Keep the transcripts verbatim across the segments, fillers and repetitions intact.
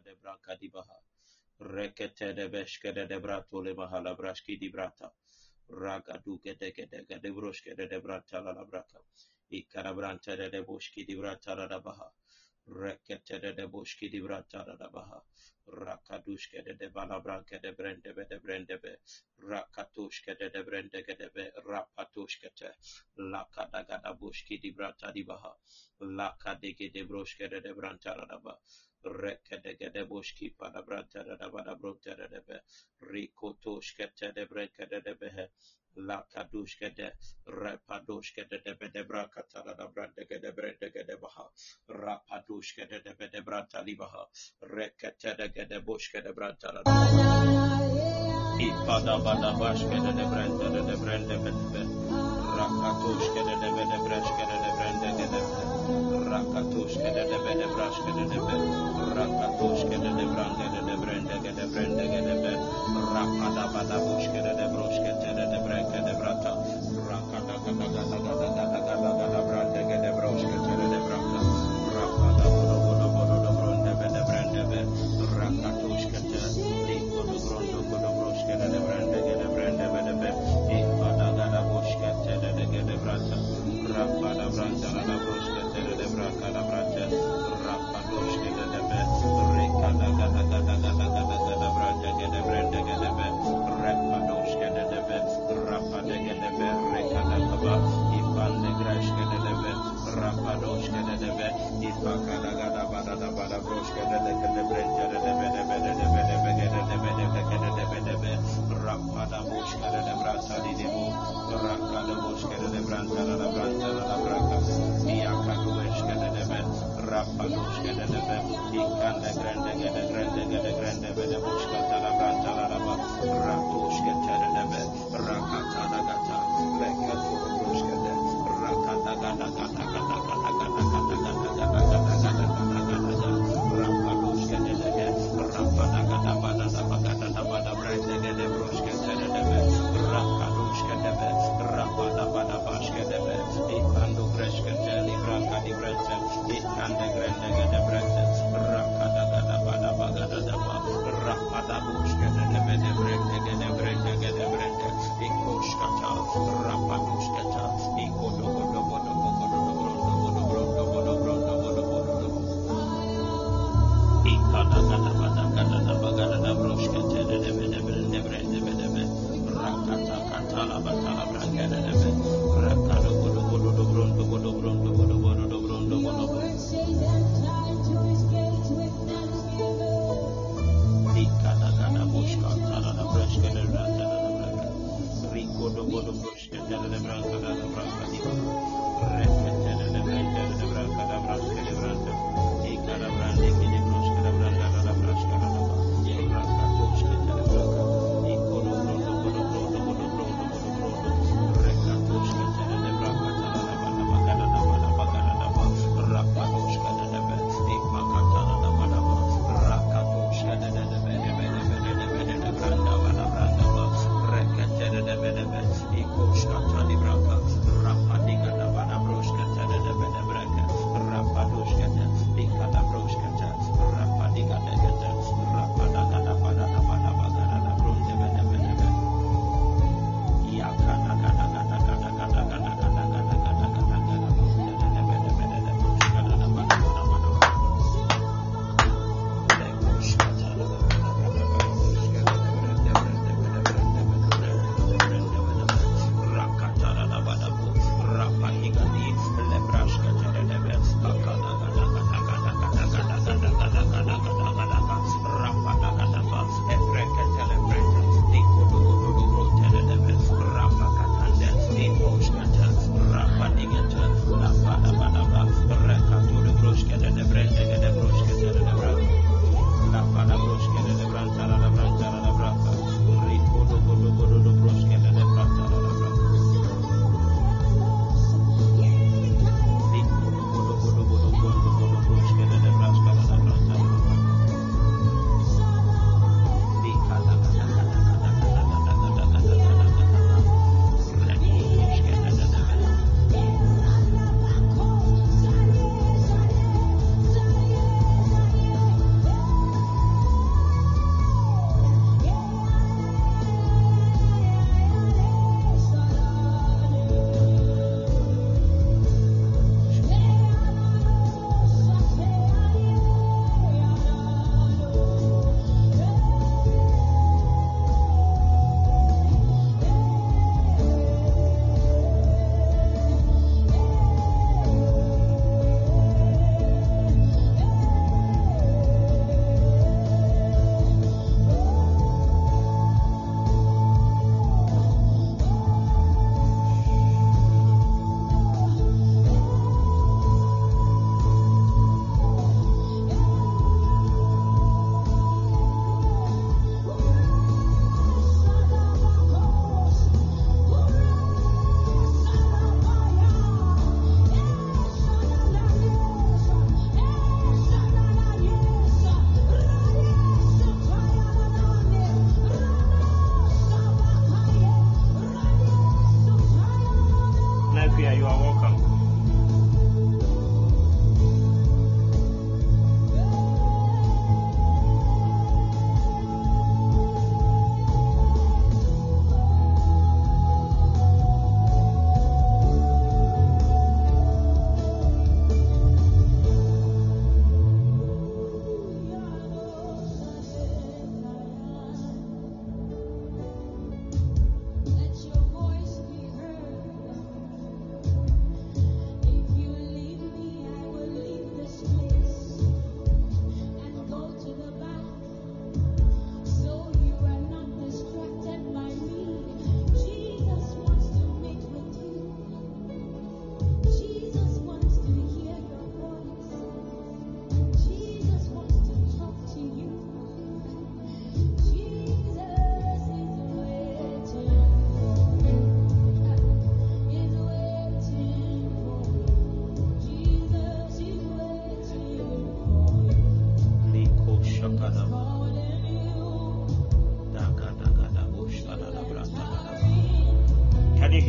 de branca di baha. Rekete de beshkede de brato le mahala brashki di brata. Raga duke de gede de broshkede de brata la braka. Ikarabranta de boshki di brata la baha. Rekete de boshki di brata la baha. Rakadushke de balabranke de brende be de brende be. Rakatushke de brende de be. Rapatushke te. Lakadagada boshki di brata di baha. Lakadege de broshke de branta la baha. Rekede de boshki pada branta da bada brota de be. Rikotoshke te de breke de be. Lakadushke de repadushke de be de brakata da brande de brende de baha. Rapadushke de be de branta li baha. Rekete de de boshke de branta da baha. Ipada bada bashke de branda de brende be. Rakatushke de be de brashke de brende de be. Rakatushke de be de brashke de be. Rakatushke de brande de brende de brende de be. Rapada bada boshke de broshke de breke de brata. Rakada gada gada gada gada gada gada brande de broshke de brata. Rapada bodo bodo bodo de brande de brende be. Rakatushke de di bodo brondo bodo broshke de brende de brende de be. Ipada gada boshke de de brata. Rapada branda la broshke de braka la brata. Rapadoshke de be. Rekada gada gada gada gada gada brande de brende de be. Rapadoshke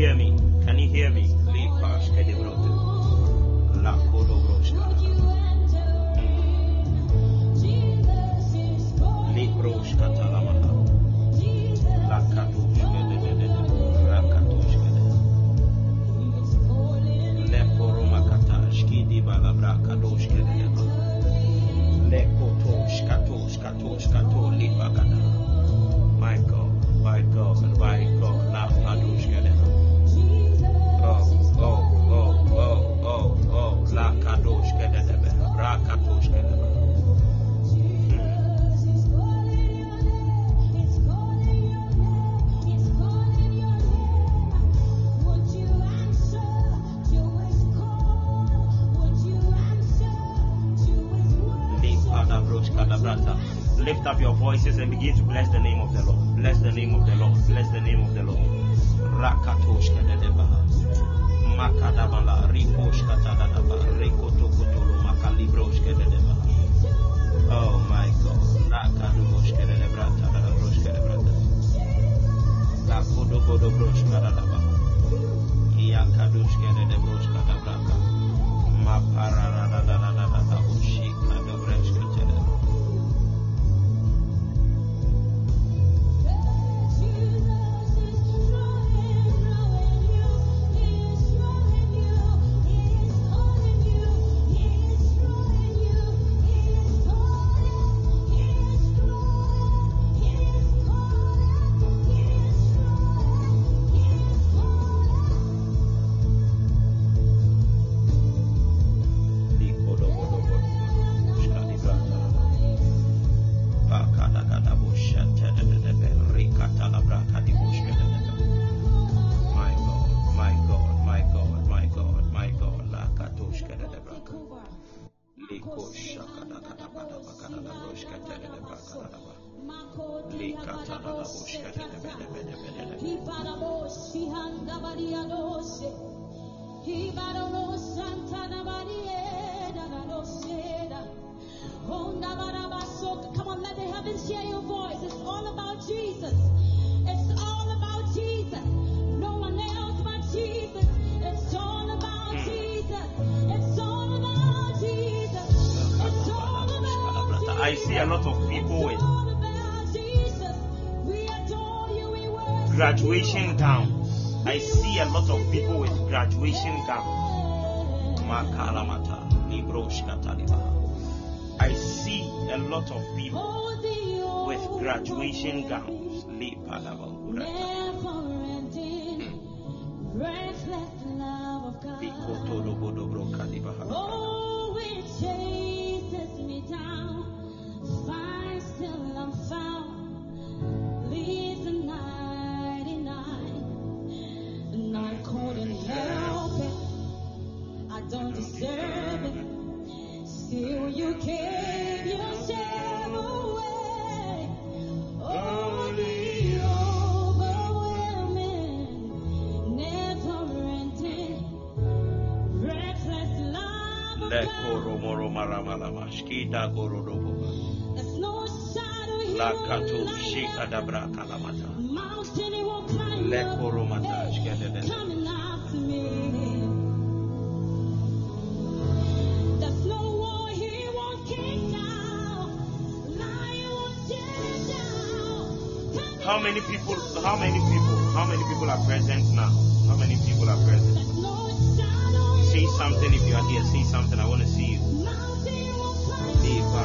hear me? Can you hear me? La Kodobroshka. Libroshka Talamaha. La Kadushka de Rakatushka. Leporomakata, Shkidi Balabra Kadoshka de Lekotoshka Toshka Toshka To Libakada. My God, my God, my God, La Kadoshka de Oh, oh, oh, oh, oh, oh, La Kadoshka de Rakatoshka de Lift up your voices and begin to bless the name of the Lord. Bless the name of the Lord. Bless the name of the Lord. Rakatoshka de Debaha. Makadabala, Rikoshka Tadaba, Rikotokotolo, Makalibroshka de Debaha. Oh my God. Lakadoshka de Debrata, Broshka de Brata. Lakodogodo Broshka de Debaha. Yakadoshka de Debroshka de Brata. Maparada da da da da da Ushika de Breshka de Debaha. Come on, let the heavens hear your voice. It's all about Jesus. It's all about Jesus. No one else but Jesus. It's all about Jesus. It's all about Jesus. It's all about Jesus. I see a lot of people with graduation gowns. I see a lot of people with graduation gowns. Makalamata, Libroshka Talibaha. I see a lot of people with graduation gowns. Oh, it chases me down, finds till I'm found, leaves the ninety-nine, and I couldn't help it. I don't deserve it. Still, you gave yourself away. Oh, the overwhelming, never-ending, reckless love of God. There's no shadow here. Mountain it won't climb up. Coming after me. There's no war he won't kick down. Lion won't tear down. How many people? How many people? How many people are present now? How many people are present? There's no shadow here. Say something if you are here. Say something. I want to see you. Mountain it won't climb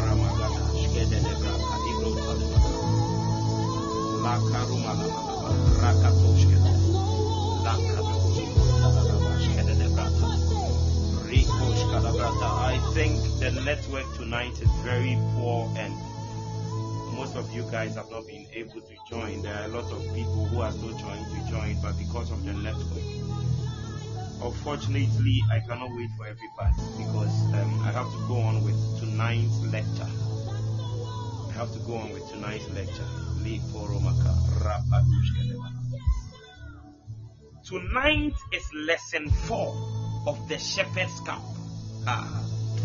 I think the network tonight is very poor and most of you guys have not been able to join. There are a lot of people who are still trying to join, but because of the network, unfortunately, I cannot wait for everybody because um, I have to go on with tonight's lecture. I have to go on with tonight's lecture. Tonight is lesson four of the Shepherd's Camp. Ah.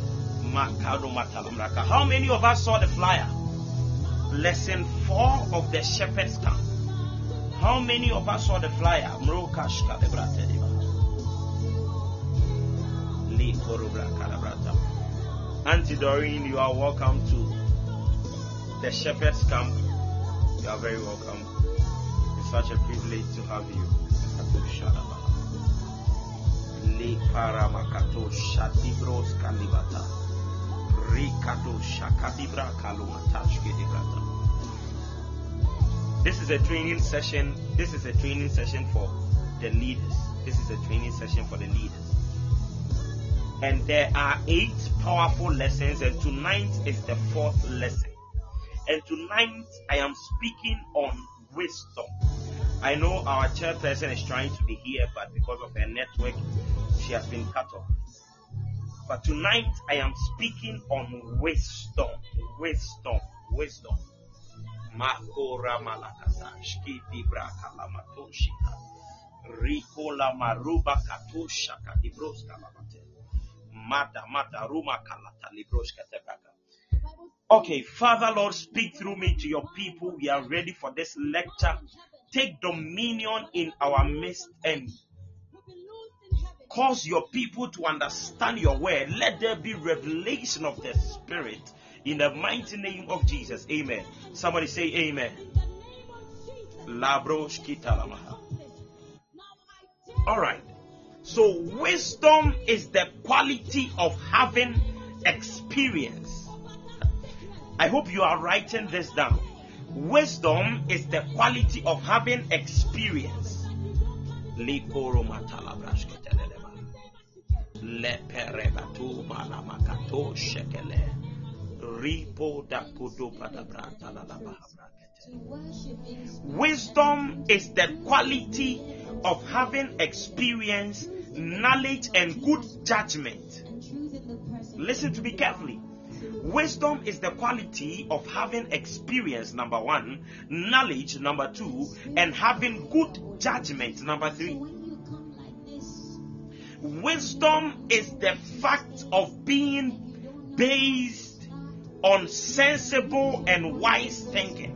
How many of us saw the flyer? Lesson four of the Shepherd's Camp. How many of us saw the flyer? Mrokashka de Bratediba. Li Korubra Kalabrata. Auntie Doreen, you are welcome to the Shepherd's Camp. You are very welcome. It's such a privilege to have you. Li Paramakato Shadibros Kalibata. Rikato Shakadibra Kalumatash Kedibrata. This is a training session. This is a training session for the leaders. This is a training session for the leaders. And there are eight powerful lessons, and tonight is the fourth lesson. And tonight I am speaking on wisdom. I know our chairperson is trying to be here, but because of her network, she has been cut off. But tonight I am speaking on wisdom. Wisdom. Wisdom. Makora malakasa shkiti braka lamatoshika rikola maruba katosha kadibroska lamate mata mata ruma kalata libroska tebraka. Okay, Father Lord, speak through me to your people. We are ready for this lecture. Take dominion in our midst and cause your people to understand your word. Let there be revelation of the Spirit. In the mighty name of Jesus, amen. Somebody say amen. All right. So wisdom is the quality of having experience. I hope you are writing this down. Wisdom is the quality of having experience. Wisdom is the quality of having experience, knowledge, and good judgment. Listen to me carefully. Wisdom is the quality of having experience, number one, knowledge, number two, and having good judgment, number three. Wisdom is the fact of being based on sensible and wise thinking.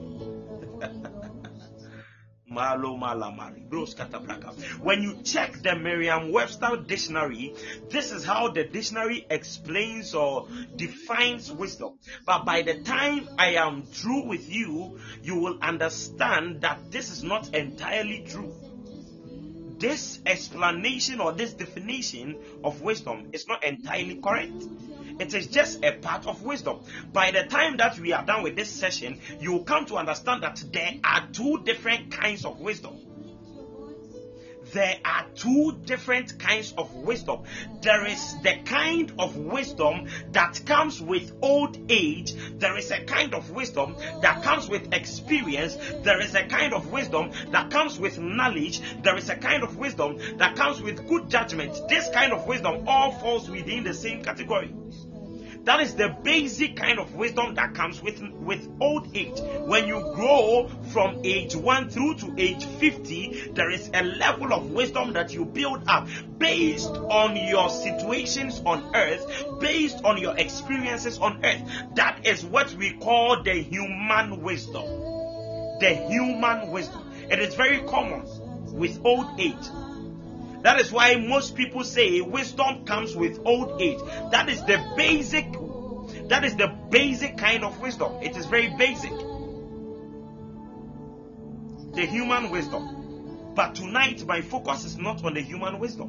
When you check the Merriam-Webster dictionary, this is how the dictionary explains or defines wisdom. But by the time I am through with you, you will understand that this is not entirely true. This explanation or this definition of wisdom is not entirely correct. It is just a part of wisdom. By the time that we are done with this session, you will come to understand that there are two different kinds of wisdom. There are two different kinds of wisdom. There is the kind of wisdom that comes with old age. There is a kind of wisdom that comes with experience. There is a kind of wisdom that comes with knowledge. There is a kind of wisdom that comes with good judgment. This kind of wisdom all falls within the same category. That is the basic kind of wisdom that comes with, with old age. When you grow from age one through to age fifty, there is a level of wisdom that you build up based on your situations on earth, based on your experiences on earth. That is what we call the human wisdom. The human wisdom. It is very common with old age. That is why most people say wisdom comes with old age. That is the basic, that is the basic kind of wisdom. It is very basic. The human wisdom. But tonight my focus is not on the human wisdom.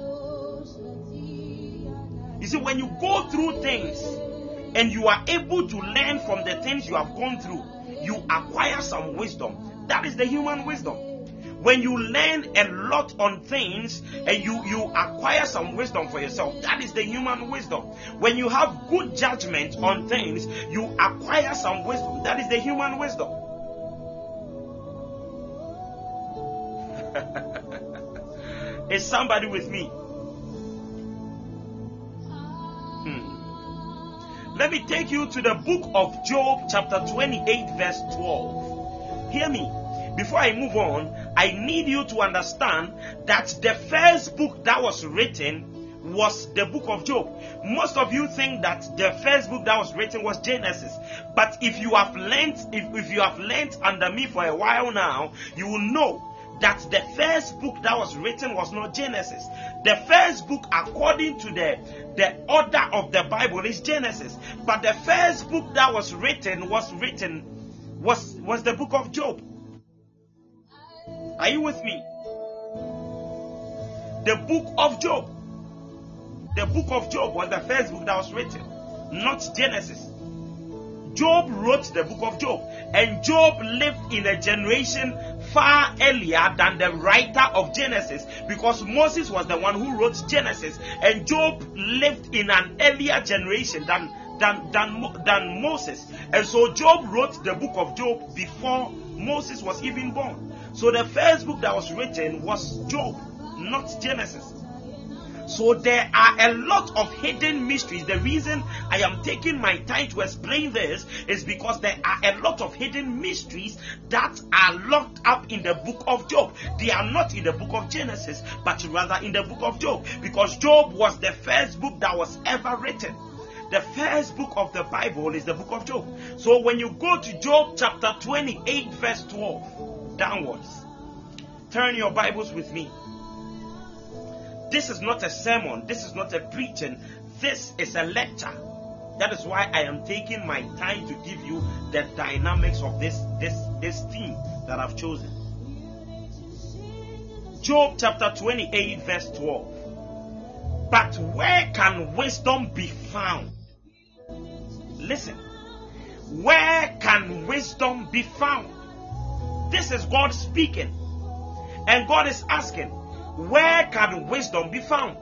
You see, when you go through things and you are able to learn from the things you have gone through, you acquire some wisdom. That is the human wisdom. When you learn a lot on things and you, you acquire some wisdom for yourself, that is the human wisdom. When you have good judgment on things, you acquire some wisdom. That is the human wisdom. Is somebody with me? Hmm. Let me take you to the book of Job, chapter twenty-eight, verse twelve. Hear me. Before I move on, I need you to understand that the first book that was written was the book of Job. Most of you think that the first book that was written was Genesis. But if you have learned, if, if you have learned under me for a while now, you will know that the first book that was written was not Genesis. The first book, according to the, the order of the Bible, is Genesis. But the first book that was written was written was, was the book of Job. Are you with me? The book of Job. The book of Job was the first book that was written, not Genesis. Job wrote the book of Job, and Job lived in a generation far earlier than the writer of Genesis, because Moses was the one who wrote Genesis, and Job lived in an earlier generation than than than, than Moses. And so Job wrote the book of Job before Moses was even born. So the first book that was written was Job, not Genesis. So there are a lot of hidden mysteries. The reason I am taking my time to explain this is because there are a lot of hidden mysteries that are locked up in the book of Job. They are not in the book of Genesis, but rather in the book of Job, because Job was the first book that was ever written. The first book of the Bible is the book of Job. So when you go to Job chapter twenty-eight verse twelve downwards, turn your Bibles with me. This is not a sermon. This is not a preaching. This is a lecture. That is why I am taking my time to give you the dynamics of this, this, this theme that I've chosen. Job chapter twenty-eight verse twelve. But where can wisdom be found? Listen. Where can wisdom be found? This is God speaking. And God is asking, where can wisdom be found?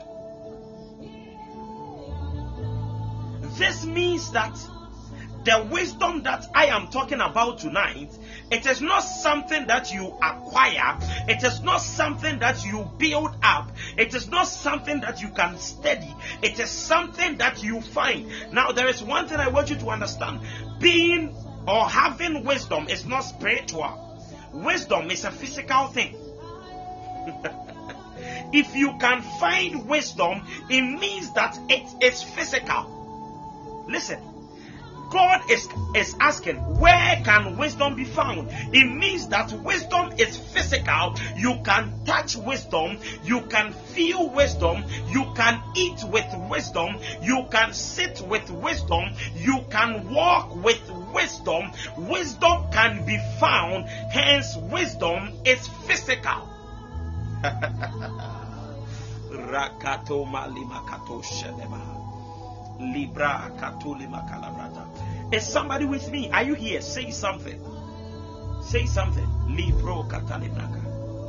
This means that the wisdom that I am talking about tonight, it is not something that you acquire. It is not something that you build up. It is not something that you can study. It is something that you find. Now, there is one thing I want you to understand. Being or having wisdom is not spiritual. Wisdom is a physical thing. If you can find wisdom, it means that it is physical. Listen, God is, is asking, where can wisdom be found? It means that wisdom is physical. You can touch wisdom. You can feel wisdom. You can eat with wisdom. You can sit with wisdom. You can walk with wisdom. Wisdom can be found. Hence, wisdom is physical. Rakato malima kato shedeba. Libra katulima kalabrata. Is somebody with me? Are you here? Say something. Say something. Libro katalibraka.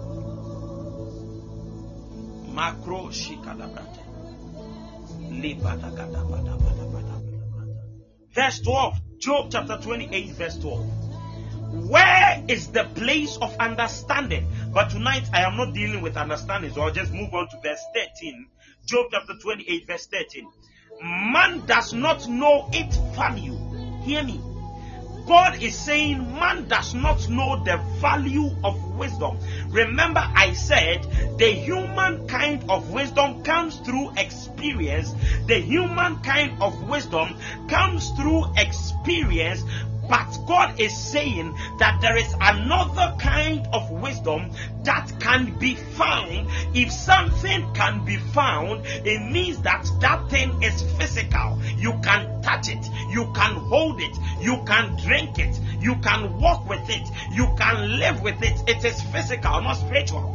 Macro shikalabrata. Libada gada bada bada bada bada. Verse twelve. Job chapter twenty-eight, verse twelve. Where is the place of understanding? But tonight I am not dealing with understanding, so I'll just move on to verse thirteen. Job chapter twenty-eight, verse thirteen. Man does not know its value. Hear me. God is saying man does not know the value of wisdom. Remember, I said the human kind of wisdom comes through experience. The human kind of wisdom comes through experience. But God is saying that there is another kind of wisdom that can be found. If something can be found, it means that that thing is physical. You can touch it. You can hold it. You can drink it. You can walk with it. You can live with it. It is physical, not spiritual.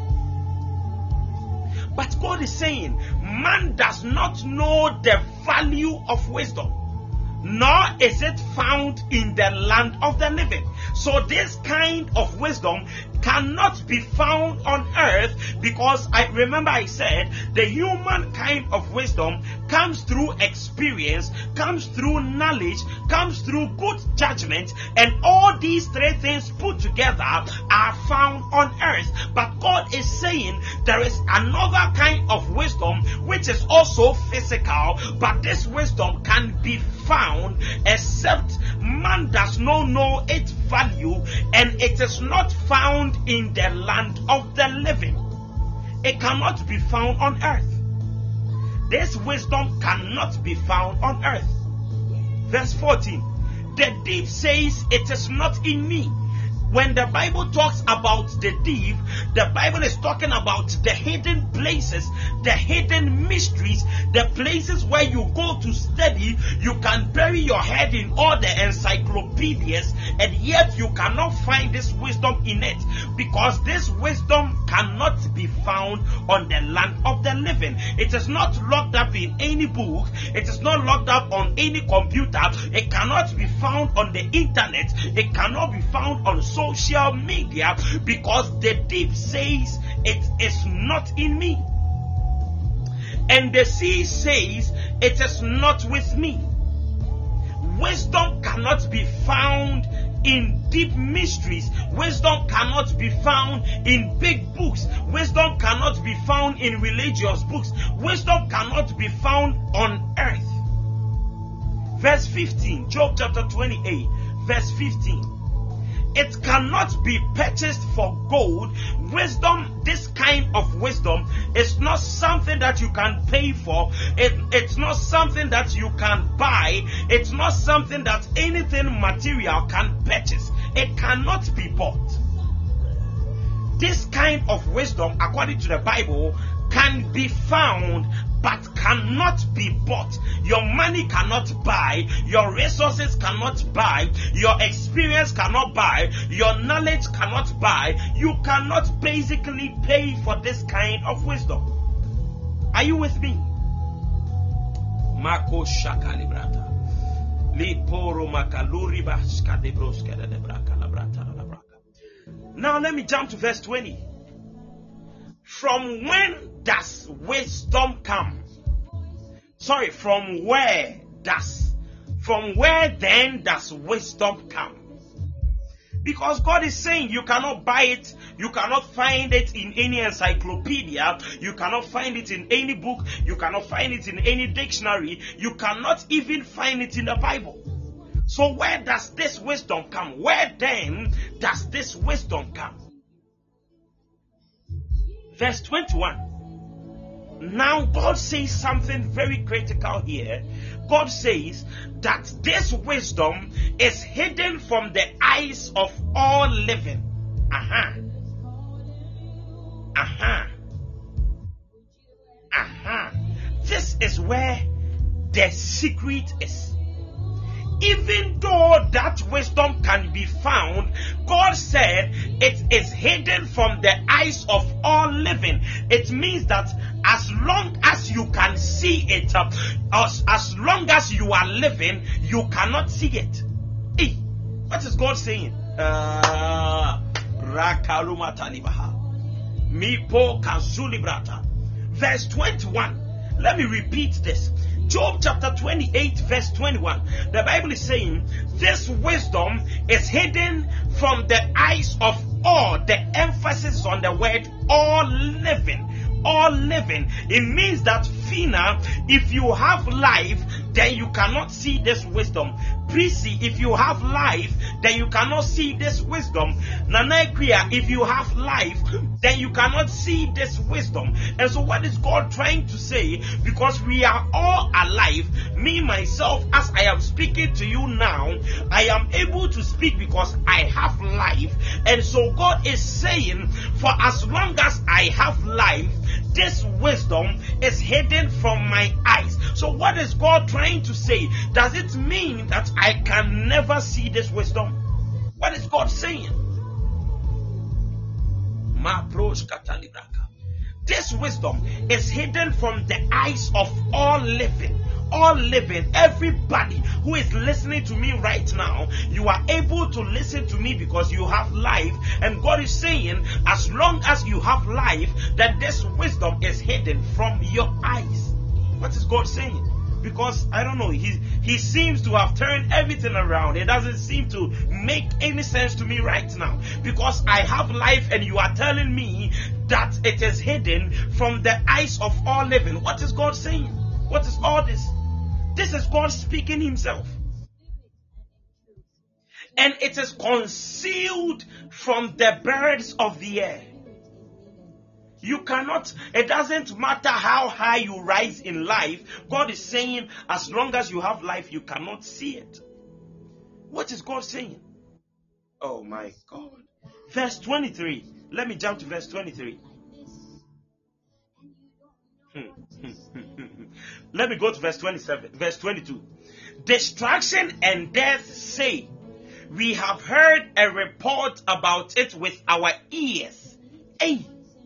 But God is saying, man does not know the value of wisdom, nor is it found in the land of the living. So this kind of wisdom cannot be found on earth, because I remember I said the human kind of wisdom comes through experience, comes through knowledge, comes through good judgment, and all these three things put together are found on earth. But God is saying there is another kind of wisdom which is also physical, but this wisdom can be found, except man does not know its value, and it is not found in the land of the living. It cannot be found on earth. this wisdom cannot be found on earth. Verse fourteen, the deep says, it is not in me. When the Bible talks about the deep, the Bible is talking about the hidden places, the hidden mysteries, the places where you go to study. You can bury your head in all the encyclopedias, and yet you cannot find this wisdom in it, because this wisdom cannot be found on the land of the living. It is not locked up in any book. It is not locked up on any computer. It cannot be found on the internet. It cannot be found on social media, because the deep says it is not in me, and the sea says it is not with me. Wisdom cannot be found in deep mysteries. Wisdom cannot be found in big books. Wisdom cannot be found in religious books. Wisdom cannot be found on earth. Verse fifteen, Job chapter twenty-eight, verse fifteen. It cannot be purchased for gold. Wisdom, this kind of wisdom, is not something that you can pay for. It, it's not something that you can buy. It's not something that anything material can purchase. It cannot be bought. This kind of wisdom, according to the Bible, can be found but cannot be bought. Your money cannot buy, your resources cannot buy, your experience cannot buy, your knowledge cannot buy. You cannot basically pay for this kind of wisdom. Are you with me? Mako shakalibrata. Liporo makaluriba skadebroska de braka labrata labraka. Now let me jump to verse twenty. From when does wisdom come? Sorry, from where does? From where then does wisdom come? Because God is saying you cannot buy it, you cannot find it in any encyclopedia, you cannot find it in any book, you cannot find it in any dictionary, you cannot even find it in the Bible. So where does this wisdom come? Where then does this wisdom come? Verse twenty-one. Now God says something very critical here. God says that this wisdom is hidden from the eyes of all living. Aha. Aha. Aha. This is where the secret is. Even though that wisdom can be found, God said it is hidden from the eyes of all living. It means that as long as you can see it, uh, as, as long as you are living, you cannot see it. Hey, what is God saying? Uh, Verse twenty-one. Let me repeat this. Job chapter twenty-eight, verse twenty-one. The Bible is saying this wisdom is hidden from the eyes of all. The emphasis on the word all living. All living. It means that, Fina, if you have life, then you cannot see this wisdom. Prissy, if you have life, then you cannot see this wisdom. Nanekria, if you have life, then you cannot see this wisdom. And so what is God trying to say? Because we are all alive. Me, myself, as I am speaking to you now, I am able to speak because I have life. And so God is saying, for as long as I have life, this wisdom is hidden from my eyes. So what is God trying to say? Does it mean that I can never see this wisdom? What is God saying? This wisdom is hidden from the eyes of all living. All living, everybody who is listening to me right now, you are able to listen to me because you have life. And God is saying, as long as you have life, that this wisdom is hidden from your eyes. What is God saying? Because I don't know, he he seems to have turned everything around. It doesn't seem to make any sense to me right now. Because I have life and you are telling me that it is hidden from the eyes of all living. What is God saying? What is all this? This is God speaking himself. And it is concealed from the birds of the air. You cannot, it doesn't matter how high you rise in life. God is saying, as long as you have life, you cannot see it. What is God saying? Oh my God. Verse twenty-three. Let me jump to verse twenty-three. Let me go to verse twenty-seven, verse twenty-two. Destruction and death say, we have heard a report about it with our ears. Hey,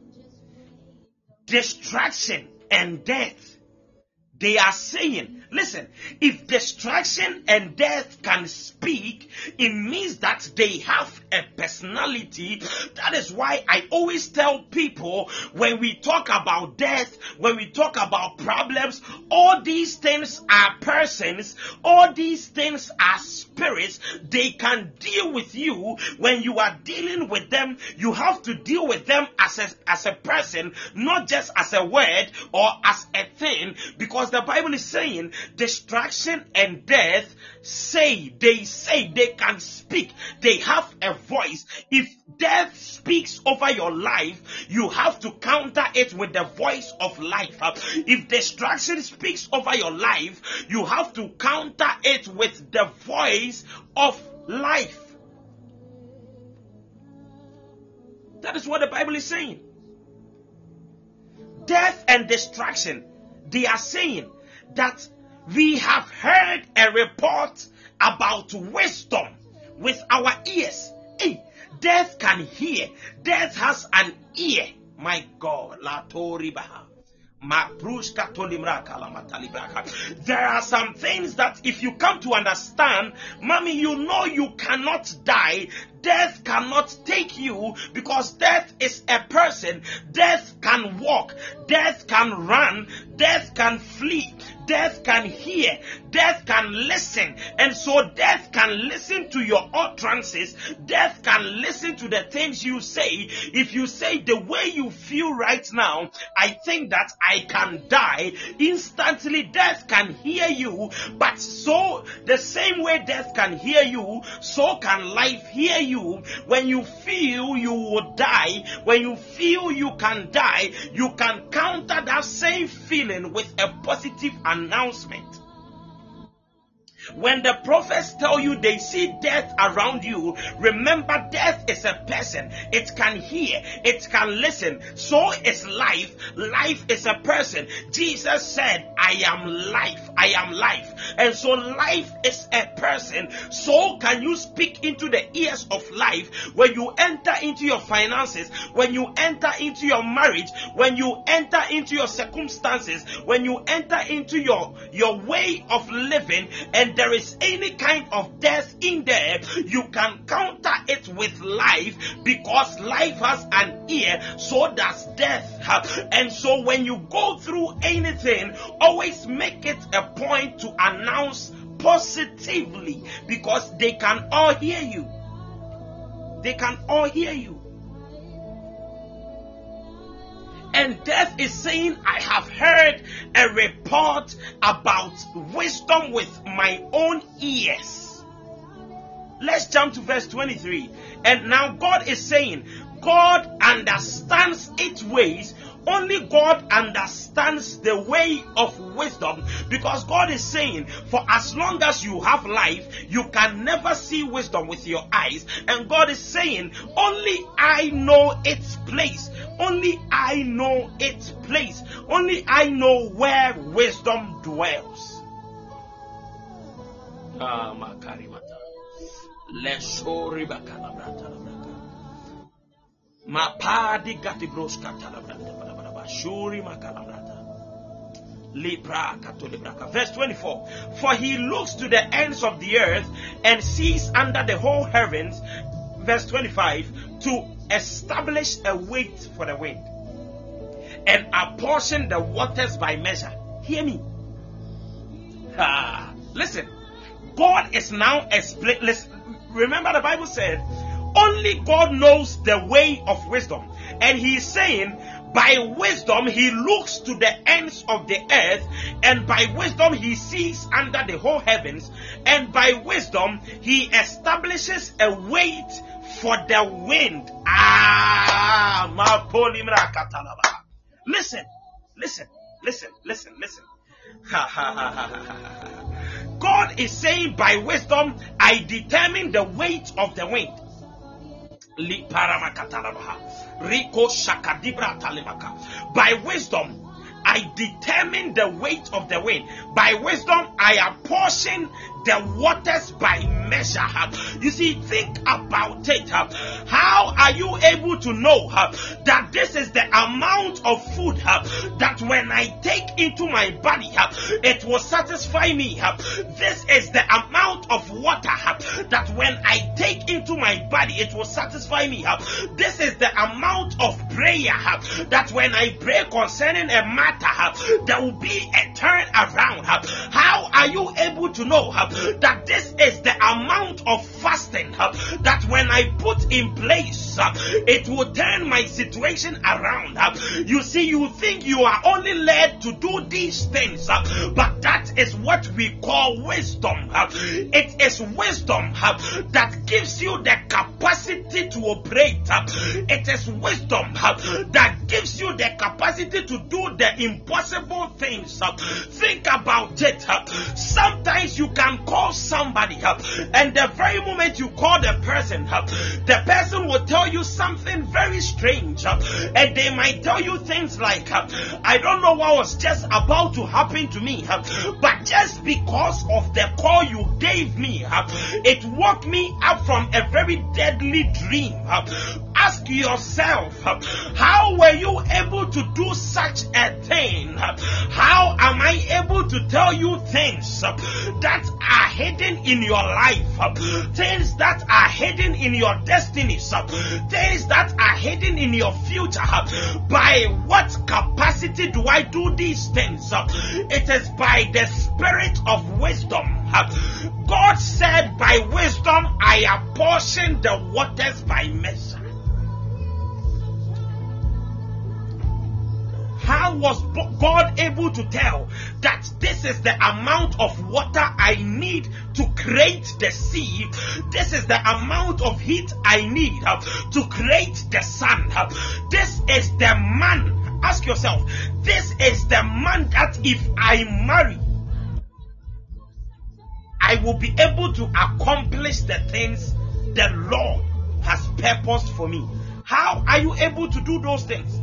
destruction and death, they are saying, listen, if destruction and death can speak, it means that they have a personality. That is why I always tell people, when we talk about death, when we talk about problems, all these things are persons, all these things are spirits. They can deal with you. When you are dealing with them, you have to deal with them as a, as a person, not just as a word or as a thing, because the Bible is saying destruction and death say, they say, they can speak, they have a voice. If death speaks over your life, you have to counter it with the voice of life. If destruction speaks over your life, you have to counter it with the voice of life. That is what the Bible is saying. Death and destruction, they are saying that we have heard a report about wisdom with our ears. Hey, death can hear. Death has an ear. My God. La Toribaha. There are some things that if you come to understand, mommy, you know you cannot die. Death cannot take you, because death is a person. Death can walk. Death can run. Death can flee. Death can hear. Death can listen. And so death can listen to your utterances. Death can listen to the things you say. If you say, the way you feel right now, I think that I can die, instantly death can hear you. But so the same way death can hear you, so can life hear you. When you feel you will die, when you feel you can die, you can counter that same feeling with a positive announcement. When the prophets tell you they see death around you, remember death is a person. It can hear, it can listen. So is life. Life is a person. Jesus said, I am life. I am life. And so life is a person. So can you speak into the ears of life when you enter into your finances, when you enter into your marriage, when you enter into your circumstances, when you enter into your, your way of living, and there is any kind of death in there, you can counter it with life, because life has an ear, so does death. And so when you go through anything, always make it a point to announce positively, because they can all hear you. They can all hear you. And death is saying, I have heard a report about wisdom with my own ears. Let's jump to verse twenty-three. And now God is saying, God understands its ways. Only God understands the way of wisdom, because God is saying, for as long as you have life, you can never see wisdom with your eyes. And God is saying, only I know its place. Only I know its place. Only I know where wisdom dwells. Ah, Makarimata. Leshori bakalabrata. Mapadi gatibros katalabrata. Shuri makalabrata. Libra katolibraka. Verse twenty-four. For he looks to the ends of the earth and sees under the whole heavens. Verse twenty-five. To establish a weight for the wind and apportion the waters by measure. Hear me. Ah, listen. God is now explaining. Remember, the Bible said only God knows the way of wisdom, and he is saying, by wisdom he looks to the ends of the earth, and by wisdom he sees under the whole heavens, and by wisdom he establishes a weight for the wind. Ah, ma polimra katalaba. Listen, listen, listen, listen, listen. Ha ha ha ha ha ha. God is saying, by wisdom, I determine the weight of the wind. Li paramakatalabaha. Riko shakadibra talimaka. By wisdom, I determine the weight of the wind. By wisdom, I apportion the waters by measure. You see, think about it. How are you able to know that this is the amount of food that when I take into my body, it will satisfy me? This is the amount of water that when I take into my body, it will satisfy me. This is the amount of prayer that when I pray concerning a matter, there will be a turn around. How are you able to know that this is the amount of fasting that when I put in place, it will turn my situation around? You see, you think you are only led to do these things, but that is what we call wisdom. It is wisdom that gives you the capacity to operate. It is wisdom that gives you the capacity to do the impossible things. Think about it. Sometimes you can call somebody, and the very moment you call the person, the person will tell you something very strange, and they might tell you things like, I don't know what was just about to happen to me, but just because of the call you gave me, it woke me up from a very deadly dream. Ask yourself, how were you able to do such a thing? How am I able to tell you things that are hidden in your life, things that are hidden in your destinies, things that are hidden in your future? By what capacity do I do these things? It is by the spirit of wisdom. God said, by wisdom I apportion the waters by measure. How was God able to tell that this is the amount of water I need to create the sea? This is the amount of heat I need to create the sun. This is the man. Ask yourself, this is the man that if I marry, I will be able to accomplish the things the Lord has purposed for me. How are you able to do those things?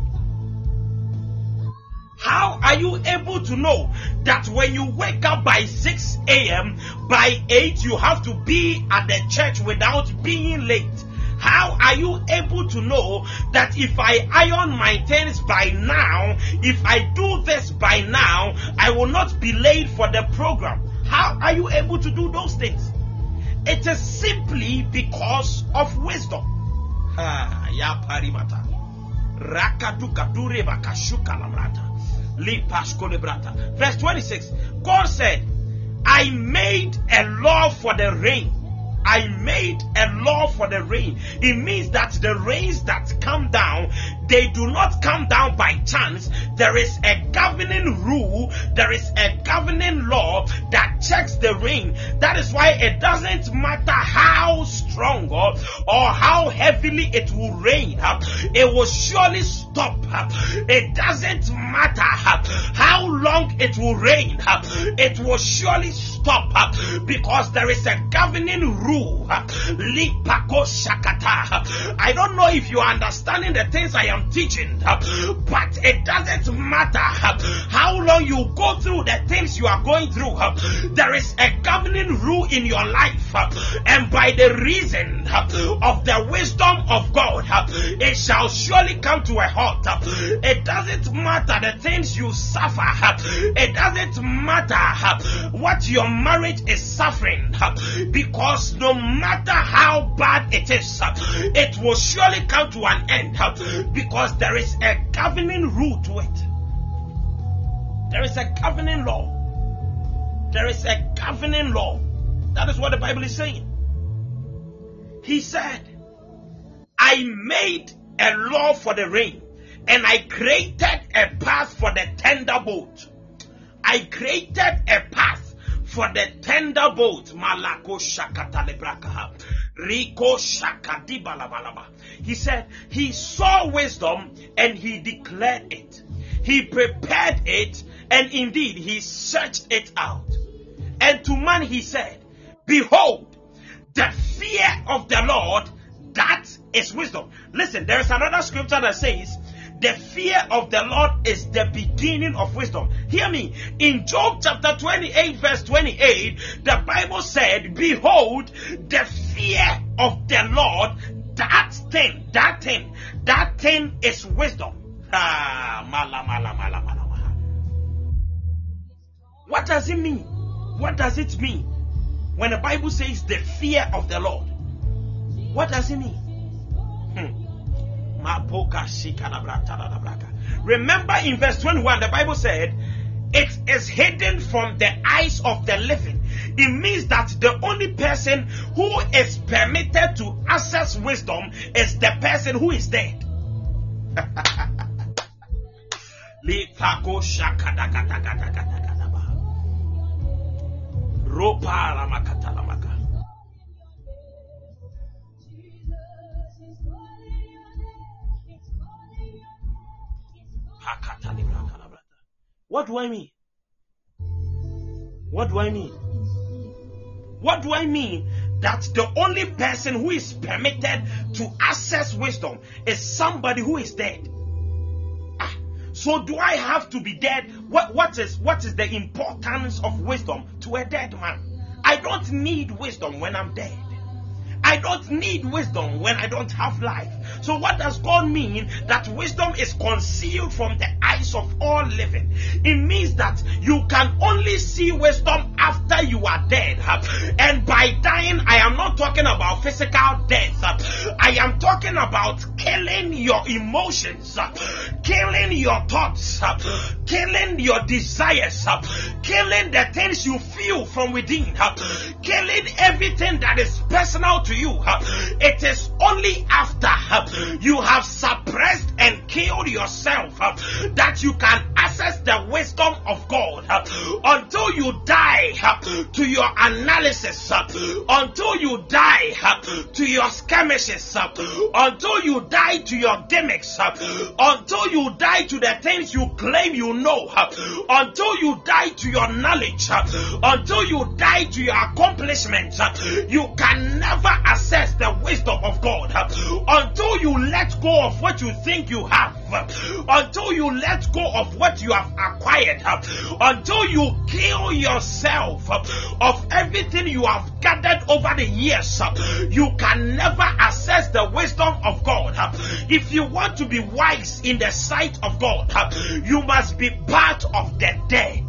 How are you able to know that when you wake up by six a.m., by eight you have to be at the church without being late? How are you able to know that if I iron my things by now, if I do this by now, I will not be late for the program? How are you able to do those things? It is simply because of wisdom. Ha, ya parimata. Rakadukadure bakashuka lamrata. Verse twenty-six, God said, I made a law for the rain. I made a law for the rain. It means that the rains that come down, they do not come down by chance. There is a governing rule, there is a governing law that checks the rain. That is why it doesn't matter how strong or, or how heavily it will rain, it will surely stop. It doesn't matter how long it will rain, it will surely stop, because there is a governing rule. I don't know if you are understanding the things I am teaching, but it doesn't matter how long you go through the things you are going through. There is a governing rule in your life, and by the reason of the wisdom of God, it shall surely come to a halt. It doesn't matter the things you suffer. It doesn't matter what your marriage is suffering, because no matter how bad it is, it will surely come to an end, because there is a governing rule to it. There is a governing law. There is a governing law. That is what the Bible is saying. He said, I made a law for the rain, and I created a path for the thunderbolt. I created a path for the thunderbolt. Malako shakata lebrakaha. Riko shakadi balabalaba. He said he saw wisdom and he declared it. He prepared it and indeed he searched it out. And to man he said, behold, the fear of the Lord, that is wisdom. Listen, there is another scripture that says, the fear of the Lord is the beginning of wisdom. Hear me. In Job chapter twenty-eight, verse twenty-eight, the Bible said, behold, the fear of the Lord, that thing, that thing, that thing is wisdom. Ah, mala, mala, mala, mala, mala. What does it mean? What does it mean when the Bible says the fear of the Lord? What does it mean? Hmm. Remember in verse twenty-one, the Bible said, it is hidden from the eyes of the living. It means that the only person who is permitted to access wisdom is the person who is dead. What do I mean? What do I mean? What do I mean? That the only person who is permitted to access wisdom is somebody who is dead. Ah, so do I have to be dead? What, what is what is the importance of wisdom to a dead man? I don't need wisdom when I'm dead. I don't need wisdom when I don't have life. So what does God mean that wisdom is concealed from the eyes of all living? It means that you can only see wisdom after you are dead. And by dying, I am not talking about physical death. I am talking about killing your emotions, killing your thoughts, killing your desires, killing the things you feel from within, killing everything that is personal to you. It is only after you have suppressed and killed yourself that you can access the wisdom of God. Until you die to your analysis, until you die to your skirmishes, until you die to your gimmicks, until you die to the things you claim you know, until you die to your knowledge, until you die to your accomplishments, you can never access the wisdom of God. Until you let go of what you think you have, until you let go of what you have acquired, until you kill yourself of everything you have gathered over the years, you can never access the wisdom of God. If you want to be wise in the sight of God, you must be part of the dead.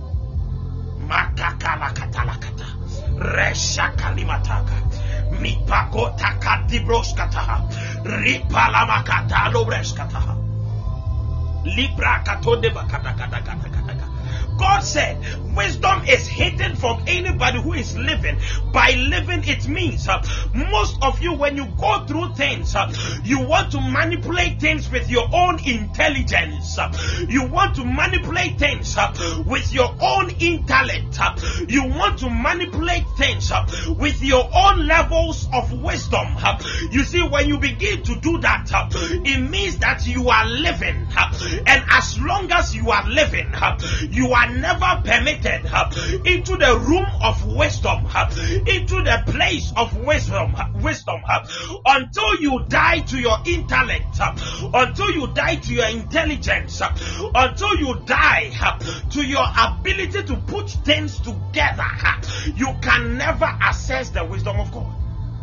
Mipakota kadibroskata, ripalamakata lobreskata, libra katonde bakata kata kata kata. God said wisdom is hidden from anybody who is living. By living, it means uh, most of you, when you go through things, uh, you want to manipulate things with your own intelligence. Uh, you want to manipulate things uh, with your own intellect. Uh, you want to manipulate things uh, with your own levels of wisdom. Uh, you see, when you begin to do that, uh, it means that you are living. Uh, and as long as you are living, uh, you are never permitted uh, into the room of wisdom, uh, into the place of wisdom, uh, wisdom uh, until you die to your intellect, uh, until you die to your intelligence, uh, until you die uh, to your ability to put things together. Uh, you can never access the wisdom of God.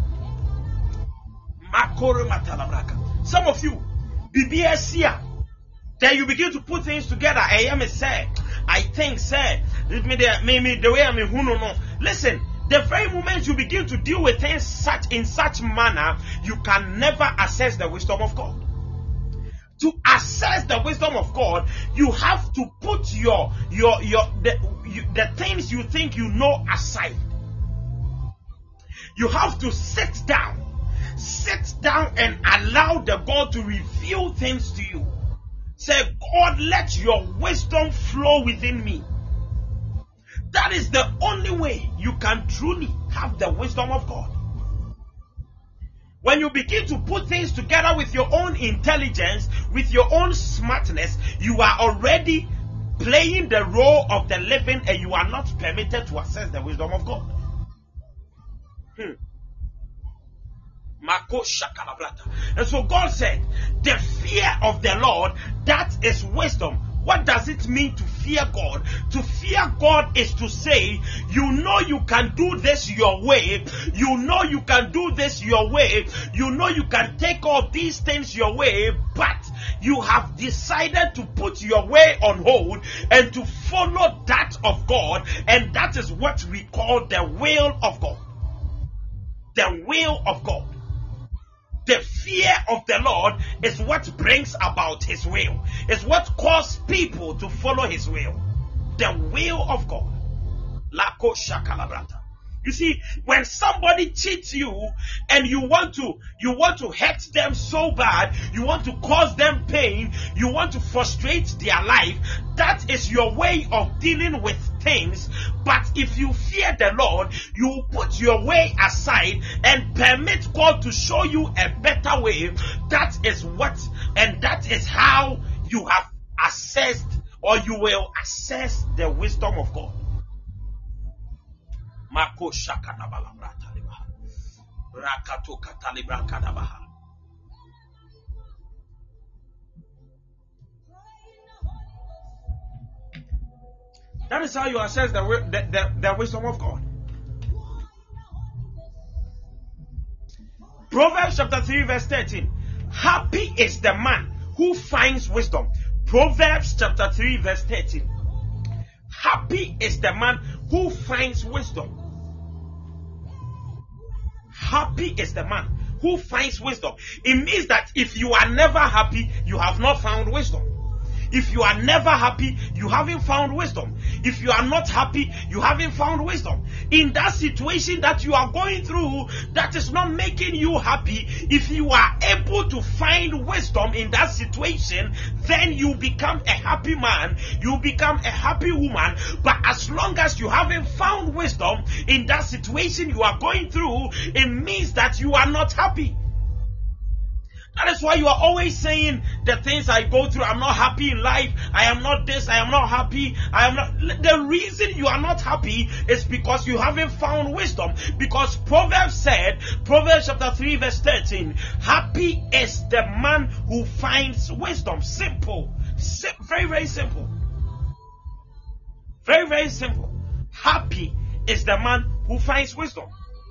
Some of you, B B S here. Then you begin to put things together. I am a say. I think, say. Maybe the way I'm a who no no. Listen, the very moment you begin to deal with things such in such manner, you can never access the wisdom of God. To access the wisdom of God, you have to put your your your the, you, the things you think you know aside. You have to sit down, sit down and allow the God to reveal things to you. Say, God, let your wisdom flow within me. That is the only way you can truly have the wisdom of God. When you begin to put things together with your own intelligence, with your own smartness, you are already playing the role of the living, and you are not permitted to access the wisdom of God. Hmm. And so God said, the fear of the Lord, that is wisdom. What does it mean to fear God? To fear God is to say, you know you can do this your way. You know you can do this your way. You know you can take all these things your way, but you have decided to put your way on hold and to follow that of God. And that is what we call the will of God. The will of God. The fear of the Lord is what brings about his will. It's what causes people to follow his will. The will of God. Lako shakalabrata. You see, when somebody cheats you and you want to you want to hurt them so bad, you want to cause them pain, you want to frustrate their life, that is your way of dealing with things. But if you fear the Lord, you put your way aside and permit God to show you a better way. That is what, and that is how you have assessed, or you will assess the wisdom of God. Mako shakadabala bratalibaha. Rakato katalibra kadabaha. That is how you assess the, the, the, the wisdom of God. Proverbs chapter three verse thirteen. Happy is the man who finds wisdom. Proverbs chapter three verse thirteen. Happy is the man who finds wisdom. Happy is the man who finds wisdom. It means that if you are never happy, you have not found wisdom. If you are never happy, you haven't found wisdom. If you are not happy, you haven't found wisdom. In that situation that you are going through, that is not making you happy, if you are able to find wisdom in that situation, then you become a happy man, you become a happy woman. But as long as you haven't found wisdom in that situation you are going through, it means that you are not happy. That is why you are always saying the things I go through, I'm not happy in life, I am not this, I am not happy, I am not. The reason you are not happy is because you haven't found wisdom. Because Proverbs said, Proverbs chapter three verse thirteen, happy is the man who finds wisdom. Simple. Sim- very, very simple. Very, very simple. Happy is the man who finds wisdom.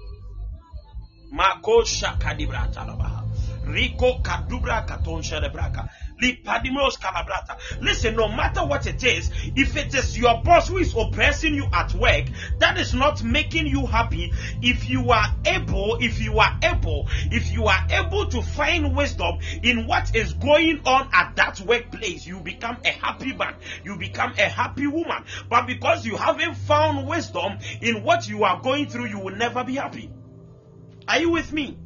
Mako shakadibra talabaha. Rico kadubra katon sherebraka. Lipadimos kalabrata. Listen, no matter what it is, if it is your boss who is oppressing you at work, that is not making you happy. If you are able, if you are able, if you are able to find wisdom in what is going on at that workplace, you become a happy man. You become a happy woman. But because you haven't found wisdom in what you are going through, you will never be happy. Are you with me?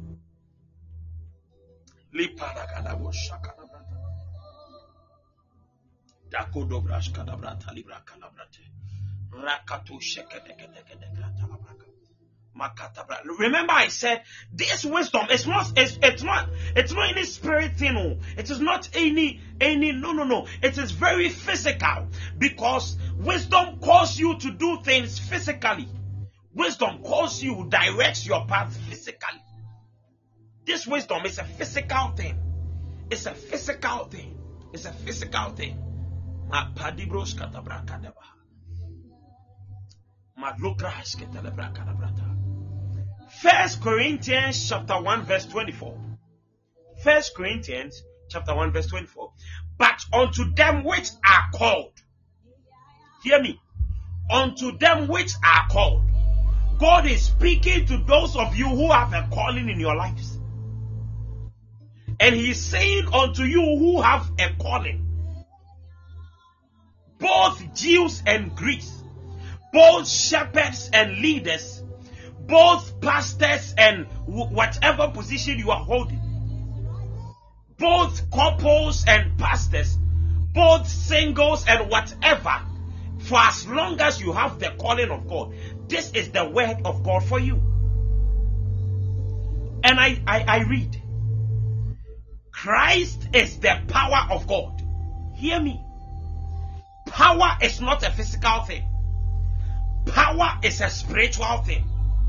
Remember, I said this wisdom is not it's, it's not it's not any spirit thing. No. It is not any any no no no. It is very physical, because wisdom calls you to do things physically. Wisdom calls you, directs your path physically. This wisdom is a physical thing. It's a physical thing. It's a physical thing. First Corinthians chapter one verse twenty-four. First Corinthians chapter one verse twenty-four. But unto them which are called, hear me, unto them which are called. God is speaking to those of you who have a calling in your lives. And He is saying unto you who have a calling, both Jews and Greeks, both shepherds and leaders, both pastors and whatever position you are holding, both couples and pastors, both singles and whatever, for as long as you have the calling of God, this is the word of God for you. And I, I, I read, Christ is the power of God. Hear me. Power is not a physical thing. Power is a spiritual thing.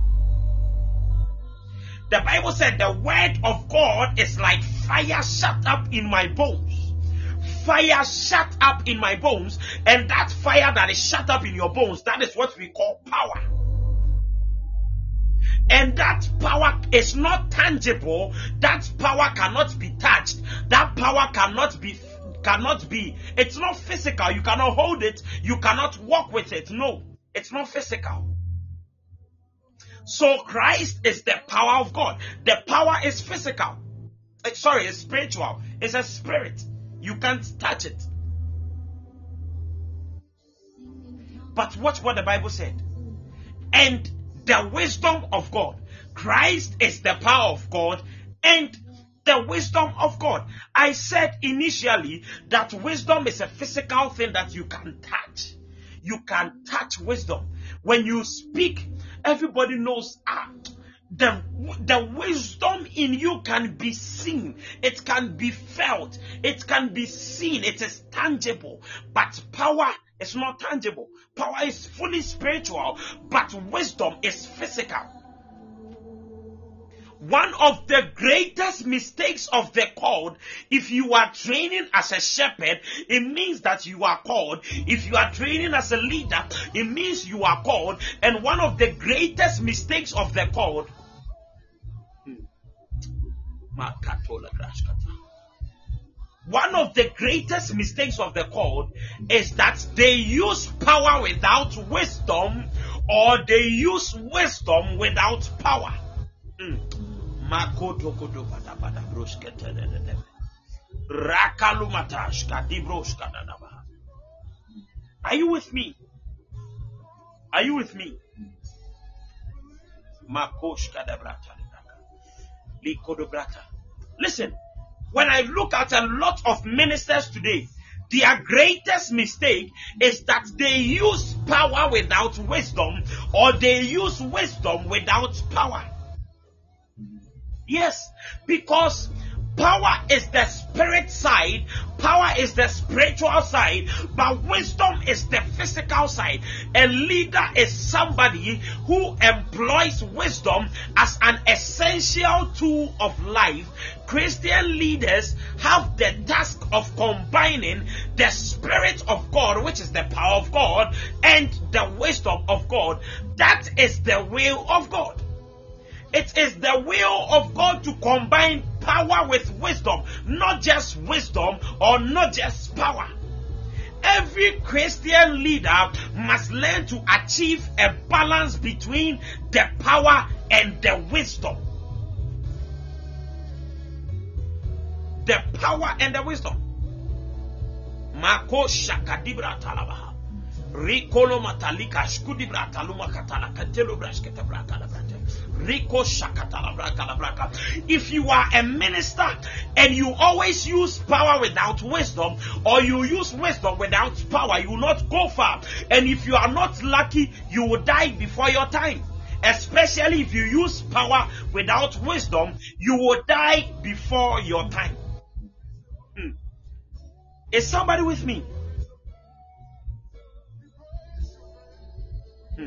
The Bible said the word of God is like fire shut up in my bones. Fire shut up in my bones. And that fire that is shut up in your bones, that is what we call power. And that power is not tangible. That power cannot be touched. That power cannot be, cannot be, it's not physical. You cannot hold it. You cannot walk with it. No, it's not physical. So Christ is the power of God. The power is physical. It's, sorry, it's spiritual. It's a spirit. You can't touch it. But watch what the Bible said. And the wisdom of God. Christ is the power of God and the wisdom of God. I said initially that wisdom is a physical thing that you can touch. You can touch wisdom. When you speak, everybody knows ah, the, the wisdom in you can be seen. It can be felt. It can be seen. It is tangible. But power is not tangible. Power is fully spiritual, but wisdom is physical. One of the greatest mistakes of the called, if you are training as a shepherd, it means that you are called. If you are training as a leader, it means you are called. And one of the greatest mistakes of the called, one of the greatest mistakes of the called is that they use power without wisdom, or they use wisdom without power. Mm. Are you with me? Are you with me? Listen, when I look at a lot of ministers today, their greatest mistake is that they use power without wisdom, or they use wisdom without power. Yes, because power is the spirit side, power is the spiritual side, but wisdom is the physical side. A leader is somebody who employs wisdom as an essential tool of life. Christian leaders have the task of combining the Spirit of God, which is the power of God, and the wisdom of God. That is the will of God. It is the will of God to combine power with wisdom, not just wisdom or not just power. Every Christian leader must learn to achieve a balance between the power and the wisdom. The power and the wisdom. Mako shakadibra talabaha. Rikolo matalika shkudibra taluma katala katelo brashketa brakala brate. Riko shakatala brakala braka. If you are a minister and you always use power without wisdom, or you use wisdom without power, you will not go far. And if you are not lucky, you will die before your time. Especially if you use power without wisdom, you will die before your time. Hmm. Is somebody with me? Hmm.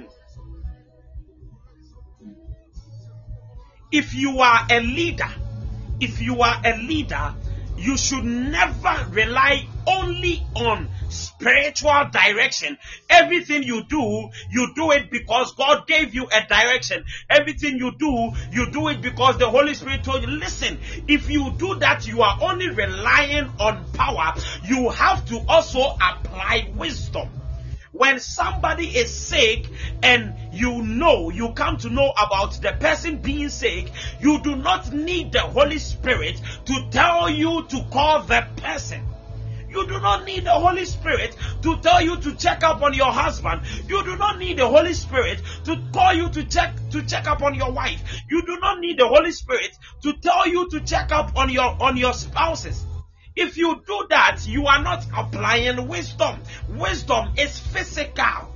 If you are a leader, if you are a leader, you should never rely only on spiritual direction. Everything you do, you do it because God gave you a direction. Everything you do, you do it because the Holy Spirit told you. Listen, if you do that, you are only relying on power. You have to also apply wisdom. When somebody is sick and you know, you come to know about the person being sick, you do not need the Holy Spirit to tell you to call the person. You do not need the Holy Spirit to tell you to check up on your husband. You do not need the Holy Spirit to call you to check to check up on your wife. You do not need the Holy Spirit to tell you to check up on your on your spouses. If you do that, you are not applying wisdom. Wisdom is physical.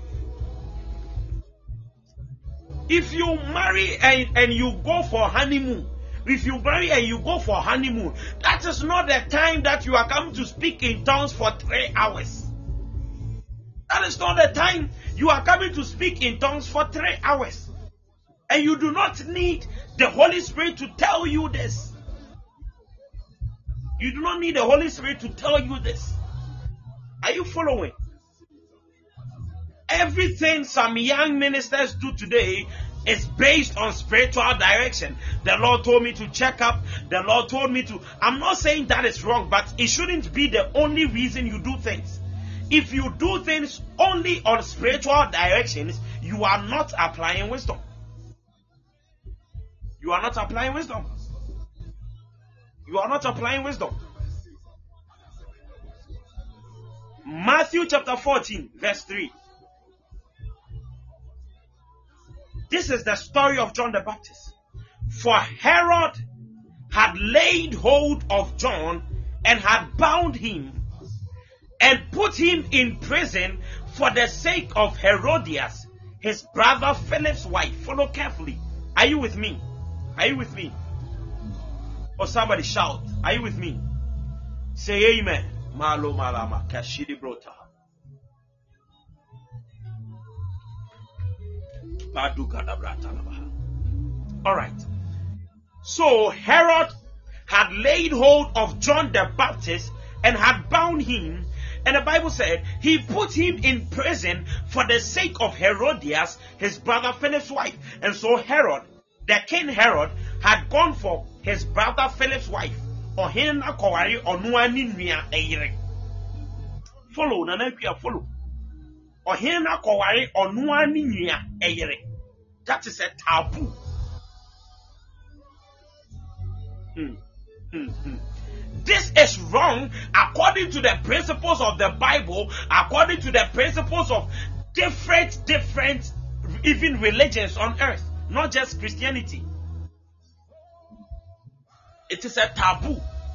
If you marry and, and you go for honeymoon, If you marry and you go for honeymoon, that is not the time that you are coming to speak in tongues for three hours. That is not the time you are coming to speak in tongues for three hours. And you do not need the Holy Spirit to tell you this. You do not need the Holy Spirit to tell you this. Are you following? Everything some young ministers do today is based on spiritual direction. The Lord told me to check up. The Lord told me to. I'm not saying that is wrong, but it shouldn't be the only reason you do things. If you do things only on spiritual directions, you are not applying wisdom. You are not applying wisdom. You are not applying wisdom. Matthew chapter fourteen, verse three. This is the story of John the Baptist. For Herod had laid hold of John and had bound him and put him in prison for the sake of Herodias, his brother Philip's wife. Follow carefully. Are you with me? Are you with me? Or somebody shout. Are you with me? Say amen. Malo malama kashidi brota. All right. So Herod had laid hold of John the Baptist and had bound him, and the Bible said he put him in prison for the sake of Herodias, his brother Philip's wife. And so Herod, the king Herod, had gone for his brother Philip's wife. Follow, follow. That is a taboo. Hmm. Hmm. Hmm. This is wrong according to the principles of the Bible, according to the principles of different, different, even religions on earth, not just Christianity. It is a taboo.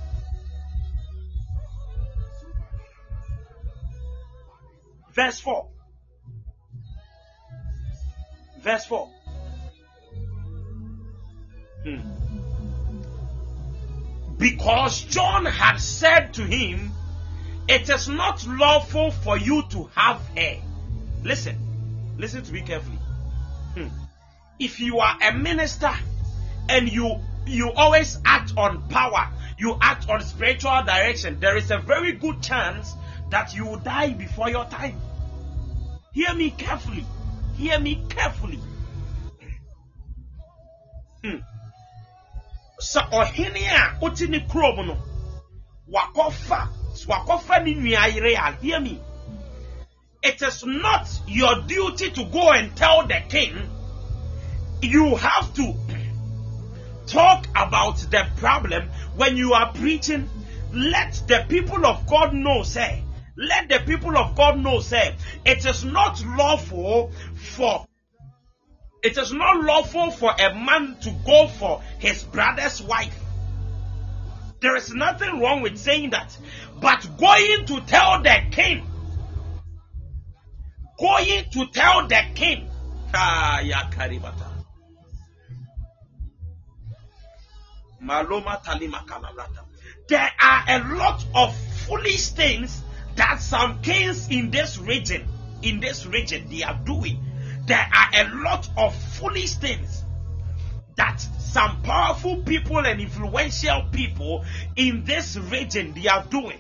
Verse four. Verse four. Hmm. Because John had said to him, it is not lawful for you to have her. Listen. Listen to me carefully. Hmm. If you are a minister and you you always act on power, you act on spiritual direction, there is a very good chance that you will die before your time. Hear me carefully. Hear me carefully. Hmm. So ohinia otini krobo no wakofa wakofa ni nuaire. Hear me. It is not your duty to go and tell the king. You have to talk about the problem when you are preaching. Let the people of God know, say. Let the people of God know, say, it is not lawful for it is not lawful for a man to go for his brother's wife. There is nothing wrong with saying that. But going to tell the king, going to tell the king, ah, ya karibata. Maloma talima kalabrata. There are a lot of foolish things that some kings in this region, in this region, they are doing. There are a lot of foolish things that some powerful people and influential people in this region, they are doing.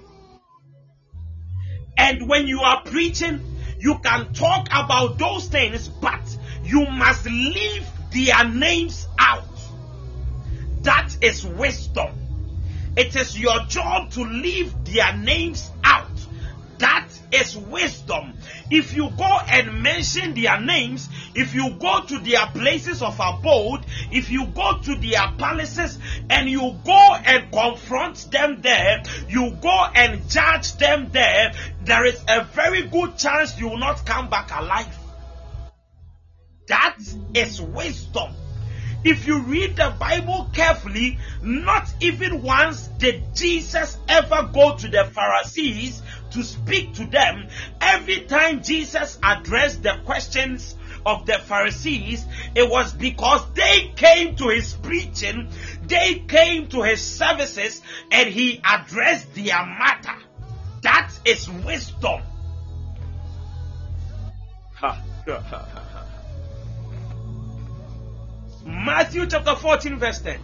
And when you are preaching, you can talk about those things, but you must leave their names out. That is wisdom. It is your job to leave their names out. That is wisdom. If you go and mention their names, if you go to their places of abode, if you go to their palaces and you go and confront them there, you go and judge them there, there is a very good chance you will not come back alive. That is wisdom. If you read the Bible carefully, not even once did Jesus ever go to the Pharisees to speak to them. Every time Jesus addressed the questions of the Pharisees, it was because they came to his preaching, they came to his services, and he addressed their matter. That is wisdom. Matthew chapter fourteen verse ten.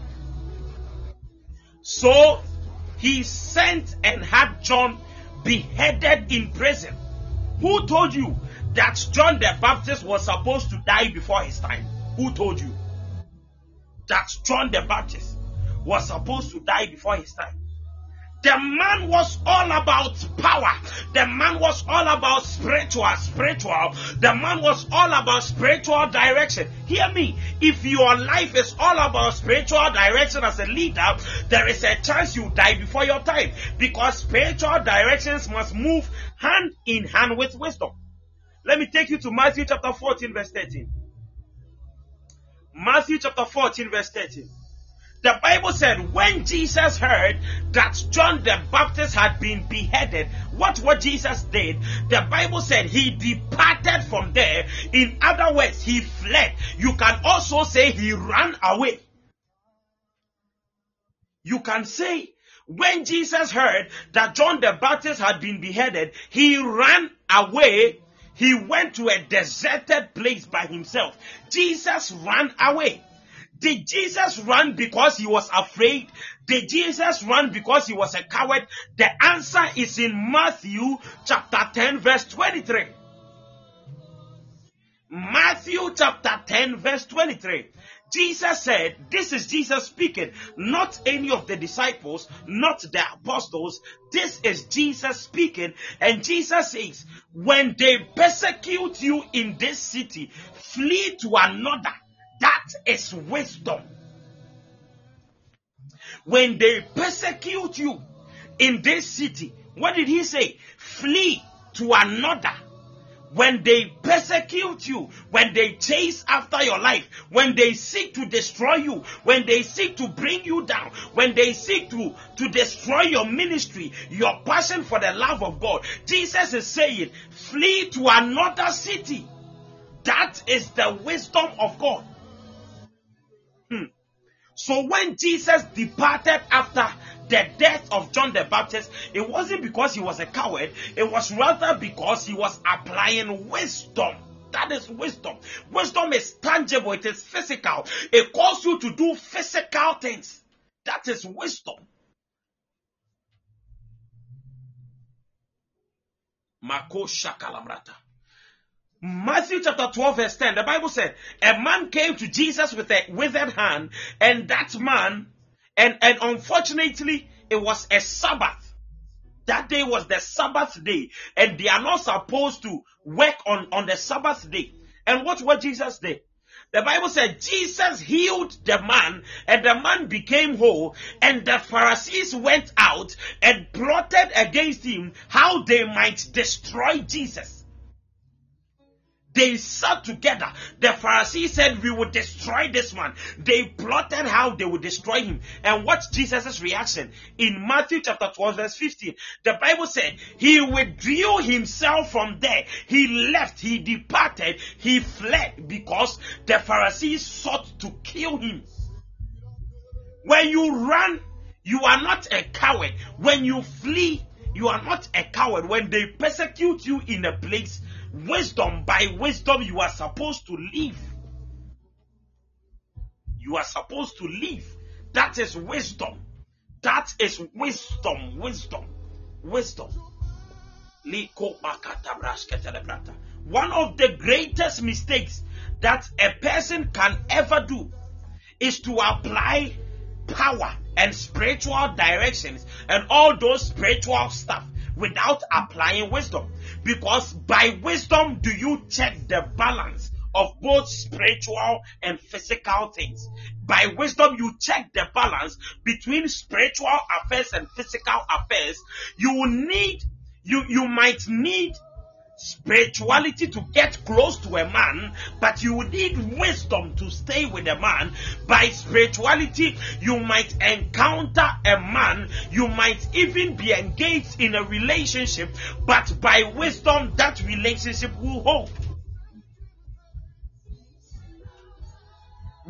So he sent and had John beheaded in prison. Who told you that John the Baptist was supposed to die before his time? Who told you that John the Baptist was supposed to die before his time? The man was all about power. The man was all about spiritual, spiritual. The man was all about spiritual direction. Hear me. If your life is all about spiritual direction as a leader, there is a chance you die before your time, because spiritual directions must move hand in hand with wisdom. Let me take you to Matthew chapter fourteen verse thirteen. Matthew chapter fourteen verse thirteen. The Bible said when Jesus heard that John the Baptist had been beheaded, what what Jesus did, the Bible said he departed from there. In other words, he fled. You can also say he ran away. You can say when Jesus heard that John the Baptist had been beheaded, he ran away. He went to a deserted place by himself. Jesus ran away. Did Jesus run because he was afraid? Did Jesus run because he was a coward? The answer is in Matthew chapter ten verse twenty-three. Matthew chapter ten verse twenty-three. Jesus said, this is Jesus speaking, not any of the disciples, not the apostles. This is Jesus speaking. And Jesus says, when they persecute you in this city, flee to another. That is wisdom. When they persecute you in this city, what did he say? Flee to another. When they persecute you, when they chase after your life, when they seek to destroy you, when they seek to bring you down, when they seek to, to destroy your ministry, your passion for the love of God, Jesus is saying, flee to another city. That is the wisdom of God. Hmm. So when Jesus departed after the death of John the Baptist, it wasn't because he was a coward. It was rather because he was applying wisdom. That is wisdom. Wisdom is tangible. It is physical. It calls you to do physical things. That is wisdom. Mako shakalamrata. Matthew chapter twelve verse ten, the Bible said, a man came to Jesus with a withered hand, and that man, and, and unfortunately, it was a Sabbath. That day was the Sabbath day, and they are not supposed to work on, on the Sabbath day. And what what Jesus did? The Bible said Jesus healed the man, and the man became whole, and the Pharisees went out and plotted against him how they might destroy Jesus. They sat together. The Pharisees said, we will destroy this man. They plotted how they would destroy him. And watch Jesus' reaction in Matthew chapter twelve verse fifteen. The Bible said, he withdrew himself from there. He left. He departed. He fled because the Pharisees sought to kill him. When you run, you are not a coward. When you flee, you are not a coward. When they persecute you in a place, wisdom, by wisdom, you are supposed to live. You are supposed to live. That is wisdom. That is wisdom. Wisdom. Wisdom. One of the greatest mistakes that a person can ever do is to apply power and spiritual directions and all those spiritual stuff without applying wisdom. Because by wisdom do you check the balance of both spiritual and physical things. By wisdom you check the balance between spiritual affairs and physical affairs. You will need, you, you might need spirituality to get close to a man, but you need wisdom to stay with a man. By spirituality, you might encounter a man, you might even be engaged in a relationship, but by wisdom, that relationship will hold.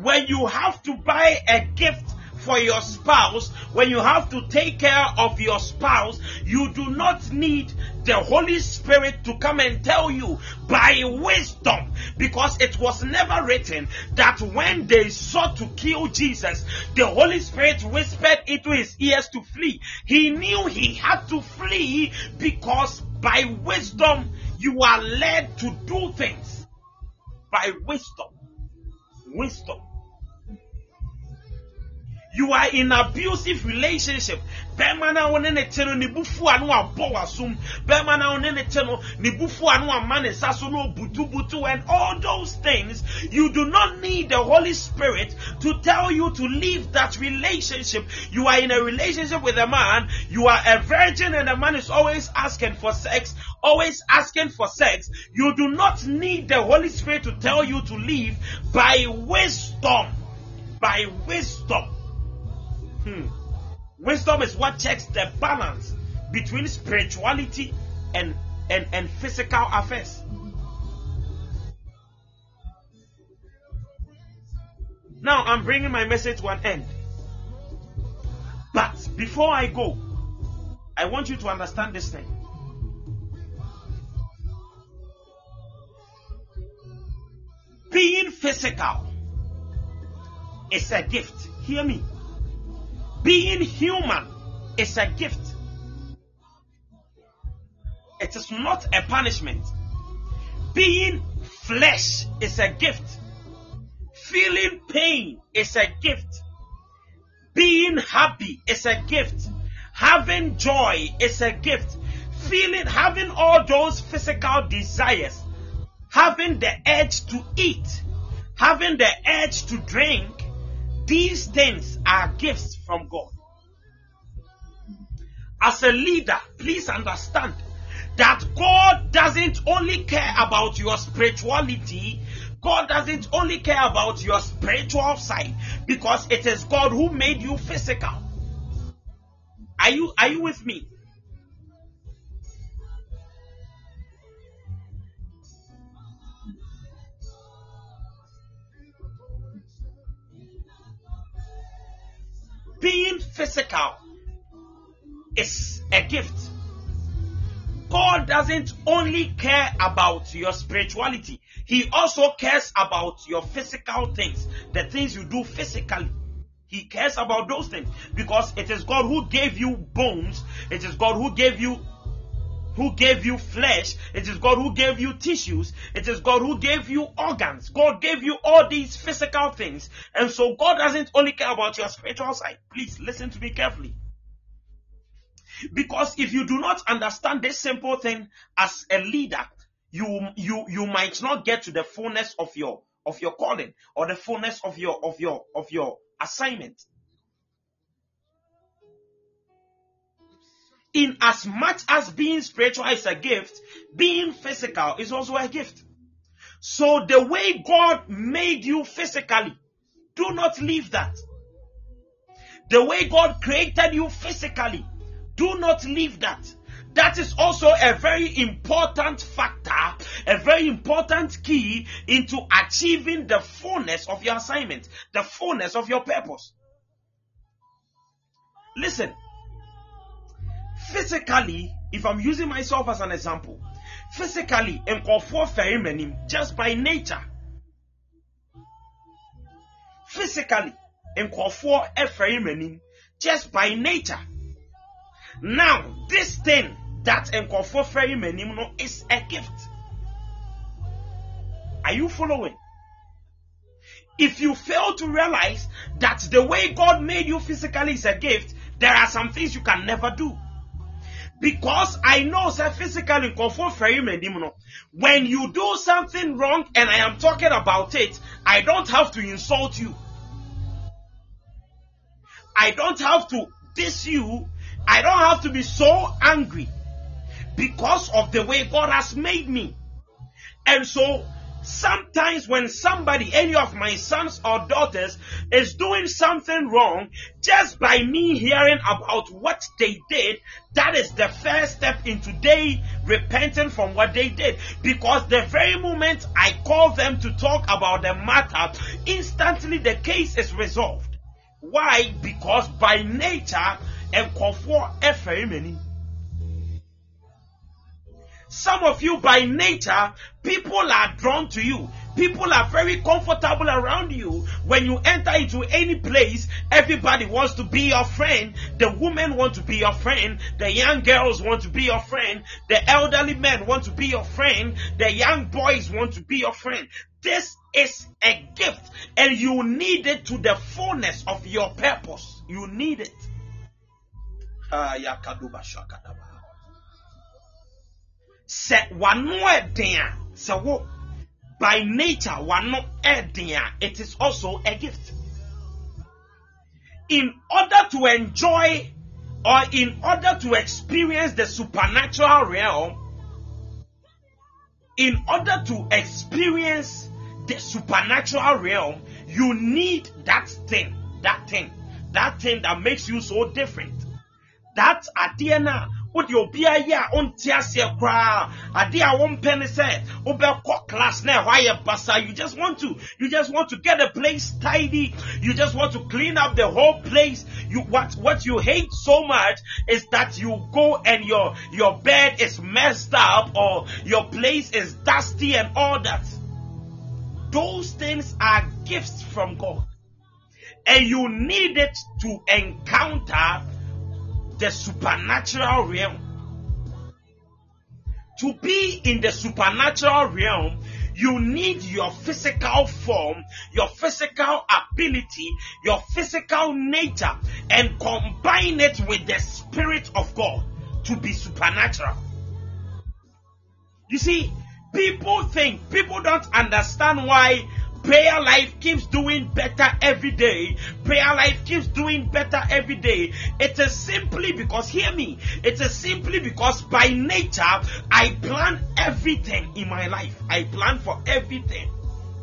when you have to buy a gift for your spouse, when you have to take care of your spouse, you do not need the Holy Spirit to come and tell you by wisdom, because it was never written that when they sought to kill Jesus, the Holy Spirit whispered into his ears to flee. He knew he had to flee because by wisdom you are led to do things. By wisdom. Wisdom. You are in abusive relationship. Bemana one ne cheno ni bufu anu abo asum. Bemana one ne cheno ni bufu anu amane saso no butu butu and all those things. You do not need the Holy Spirit to tell you to leave that relationship. You are in a relationship with a man. You are a virgin and the man is always asking for sex. Always asking for sex. You do not need the Holy Spirit to tell you to leave. By wisdom. By wisdom. Hmm. Wisdom is what checks the balance between spirituality and, and, and physical affairs. Now I'm bringing my message to an end. But before I go, I want you to understand this thing. Being physical is a gift. Hear me. Being human is a gift. It is not a punishment. Being flesh is a gift. Feeling pain is a gift. Being happy is a gift. Having joy is a gift. Feeling, having all those physical desires, having the urge to eat, having the urge to drink, these things are gifts from God. As a leader, please understand that God doesn't only care about your spirituality. God doesn't only care about your spiritual side, because it is God who made you physical. Are you, are you with me? Being physical is a gift. God doesn't only care about your spirituality. He also cares about your physical things, the things you do physically. He cares about those things because it is God who gave you bones. It is God who gave you who gave you flesh. It is God who gave you tissues. It is God who gave you organs. God gave you all these physical things. And so God doesn't only care about your spiritual side. Please listen to me carefully. Because if you do not understand this simple thing as a leader, you you you might not get to the fullness of your of your calling or the fullness of your of your of your assignment. In as much as being spiritual is a gift, being physical is also a gift. So the way God made you physically, do not leave that. The way God created you physically, do not leave that. That is also a very important factor, a very important key into achieving the fullness of your assignment, the fullness of your purpose. Listen. Physically, if I'm using myself as an example, physically, just by nature. Physically, just by nature. Now, this thing that is a gift. Are you following? If you fail to realize that the way God made you physically is a gift, there are some things you can never do. Because I know that physically, when you do something wrong and I am talking about it, I don't have to insult you. I don't have to diss you. I don't have to be so angry because of the way God has made me. And so, Sometimes when somebody, any of my sons or daughters, is doing something wrong, just by me hearing about what they did, that is the first step into they repenting from what they did. Because the very moment I call them to talk about the matter, instantly the case is resolved. Why? Because by nature, and for many. Some of you, by nature, people are drawn to you. People are very comfortable around you. When you enter into any place, everybody wants to be your friend. The women want to be your friend. The young girls want to be your friend. The elderly men want to be your friend. The young boys want to be your friend. This is a gift, and you need it to the fullness of your purpose. You need it. Se wano edea, se wo by nature wano edea, it is also a gift. In order to enjoy or in order to experience the supernatural realm, in order to experience the supernatural realm, you need that thing, that thing, that thing that makes you so different. That adiana. What you be a year on Tiasia cry, a dear one penny said, Ober class now, why a bassa? You just want to, you just want to get the place tidy, you just want to clean up the whole place. You what what you hate so much is that you go and your your bed is messed up or your place is dusty and all that. Those things are gifts from God, and you need it to encounter the supernatural realm. To be in the supernatural realm, you need your physical form, your physical ability, your physical nature, and combine it with the Spirit of God to be supernatural. You see, people think, people don't understand why prayer life keeps doing better every day. Prayer life keeps doing better every day. It is simply because, hear me, it is simply because by nature, I plan everything in my life. I plan for everything.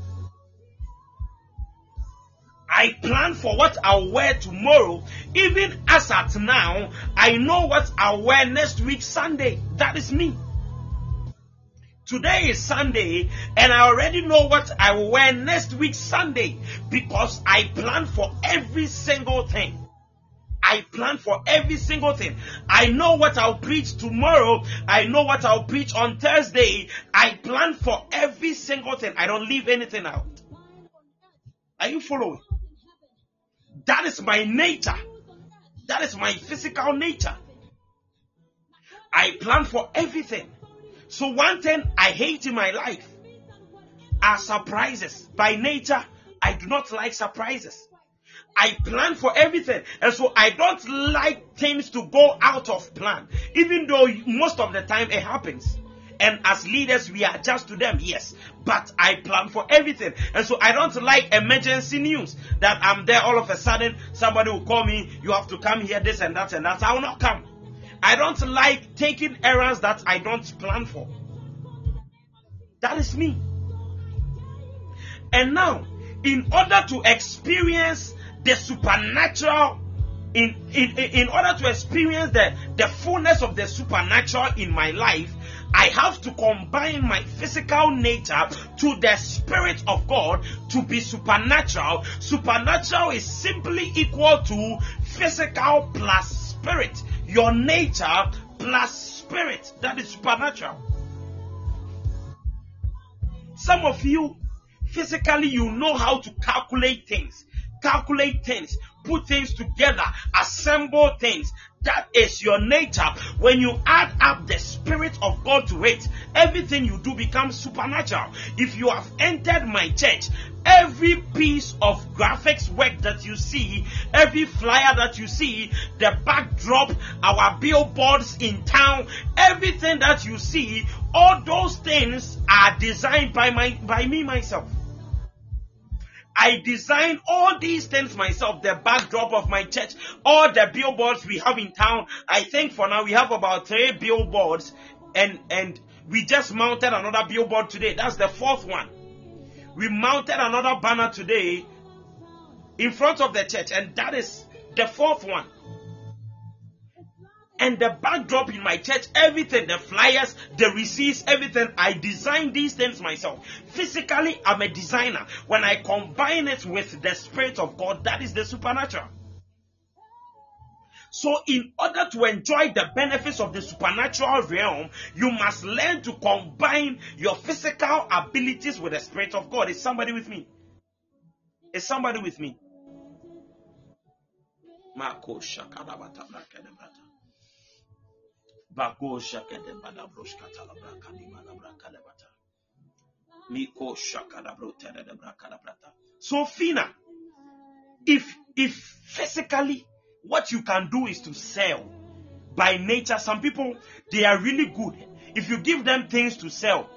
I plan for what I'll wear tomorrow. Even as at now, I know what I'll wear next week Sunday. That is me. Today is Sunday, and I already know what I will wear next week Sunday because I plan for every single thing. I plan for every single thing. I know what I'll preach tomorrow. I know what I'll preach on Thursday. I plan for every single thing. I don't leave anything out. Are you following? That is my nature. That is my physical nature. I plan for everything. So one thing I hate in my life are surprises. By nature, I do not like surprises. I plan for everything. And so I don't like things to go out of plan. Even though most of the time it happens. And as leaders, we adjust to them, yes. But I plan for everything. And so I don't like emergency news. That I'm there all of a sudden, somebody will call me, you have to come here, this and that and that. I will not come. I don't like taking errands that I don't plan for. That is me. And now, in order to experience the supernatural, in, in, in order to experience the, the fullness of the supernatural in my life, I have to combine my physical nature to the Spirit of God to be supernatural. Supernatural is simply equal to physical plus spirit. Your nature plus spirit. That is supernatural. Some of you, physically, you know how to calculate things. Calculate things. Put things together. Assemble things. That is your nature. When you add up the Spirit of God to it, everything you do becomes supernatural. If you have entered my church, every piece of graphics work that you see, every flyer that you see, the backdrop, our billboards in town, everything that you see, all those things are designed by my by me myself. I design all these things myself, the backdrop of my church, all the billboards we have in town. I think for now we have about three billboards, and, and we just mounted another billboard today. That's the fourth one. we mounted another banner today in front of the church, and that is the fourth one. And the backdrop in my church, everything, the flyers, the receipts, everything, I designed these things myself. Physically, I'm a designer. When I combine it with the Spirit of God, that is the supernatural. So in order to enjoy the benefits of the supernatural realm, you must learn to combine your physical abilities with the Spirit of God. Is somebody with me? Is somebody with me? Marco Shakadabata Brakadabrata. Bago Shakade Badabroshkata Labrakadi Malabrakadabata. Miko Shakadabrota de Brakadabrata. So Fina, if if physically what you can do is to sell by nature, some people they are really good. If you give them things to sell,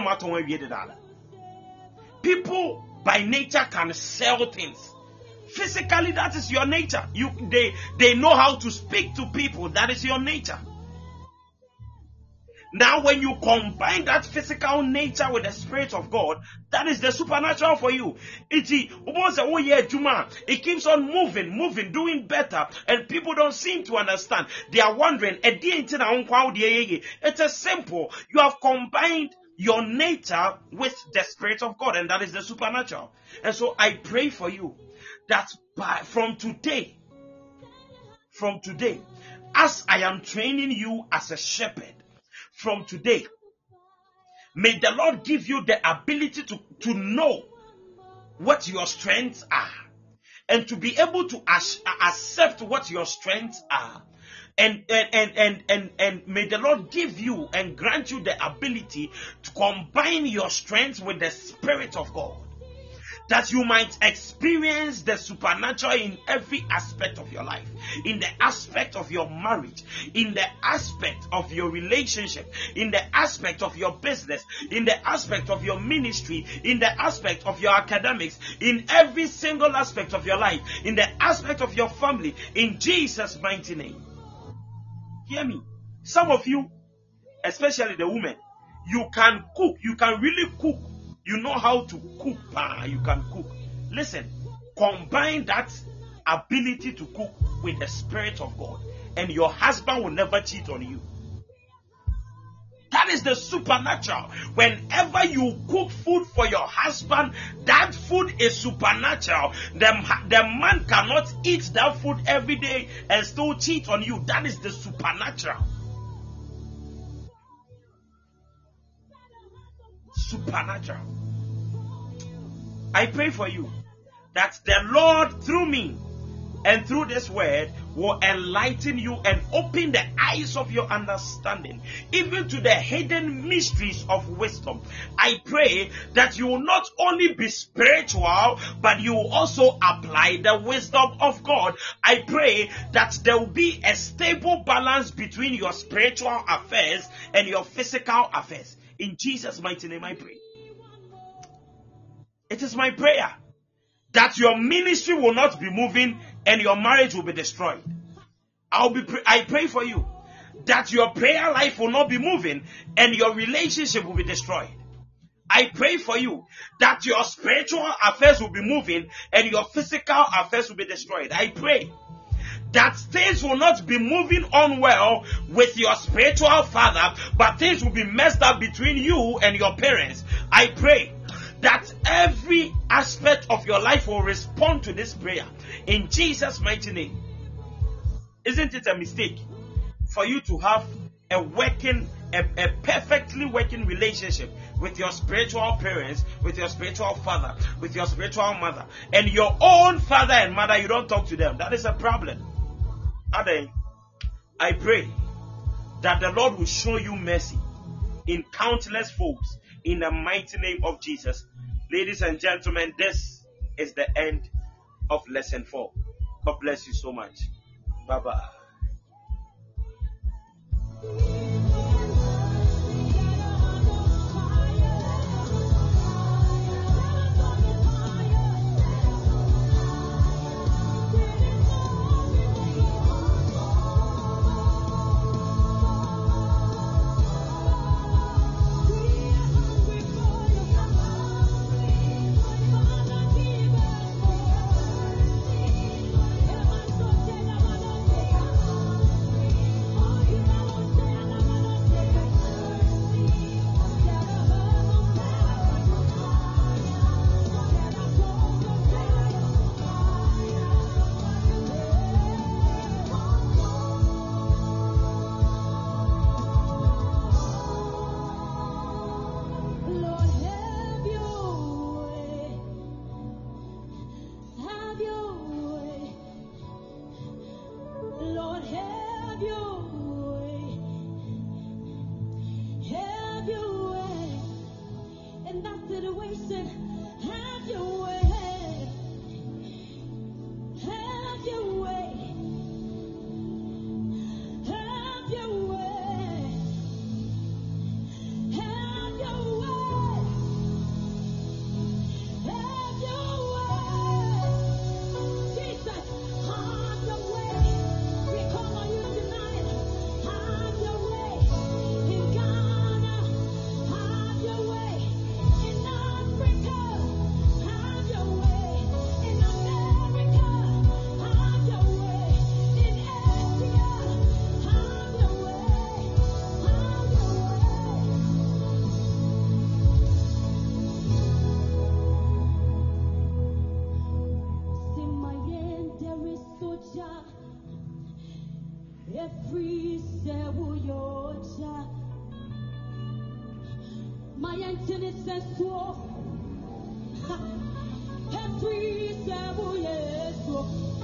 people by nature can sell things. Physically, that is your nature. You they they know how to speak to people. That is your nature. Now, when you combine that physical nature with the Spirit of God, that is the supernatural for you. It, it keeps on moving, moving, doing better, and people don't seem to understand. They are wondering, it is simple. You have combined your nature with the Spirit of God, and that is the supernatural. And so I pray for you that by, from today, from today, as I am training you as a shepherd, from today, may the Lord give you the ability to, to know what your strengths are and to be able to as, accept what your strengths are. And, and, and, and, and, and may the Lord give you and grant you the ability to combine your strengths with the Spirit of God, that you might experience the supernatural in every aspect of your life, in the aspect of your marriage, in the aspect of your relationship, in the aspect of your business, in the aspect of your ministry, in the aspect of your academics, in every single aspect of your life, in the aspect of your family, in Jesus' mighty name. Hear me. Some of you, especially the women, you can cook, you can really cook. You know how to cook, ah, you can cook. Listen, combine that ability to cook with the Spirit of God, and your husband will never cheat on you. That is the supernatural. Whenever you cook food for your husband, that food is supernatural. The, the man cannot eat that food every day and still cheat on you. That is the supernatural. Supernatural. I pray for you that the Lord through me and through this word will enlighten you and open the eyes of your understanding, even to the hidden mysteries of wisdom. I pray that you will not only be spiritual, but you will also apply the wisdom of God. I pray that there will be a stable balance between your spiritual affairs and your physical affairs. In Jesus' mighty name I pray. It is my prayer that your ministry will not be moving and your marriage will be destroyed. I'll be pray- I pray for you that your prayer life will not be moving and your relationship will be destroyed. I pray for you that your spiritual affairs will be moving and your physical affairs will be destroyed. I pray that things will not be moving on well with your spiritual father, but things will be messed up between you and your parents. I pray that every aspect of your life will respond to this prayer in Jesus' mighty name. Isn't it a mistake for you to have a working, a, a perfectly working relationship with your spiritual parents, with your spiritual father, with your spiritual mother, and your own father and mother, you don't talk to them? That is a problem. Ade, I pray that the Lord will show you mercy in countless folds in the mighty name of Jesus. Ladies and gentlemen, this is the end of lesson four. God bless you so much. Bye bye. Every step your child. My antenna says so. Every step yes.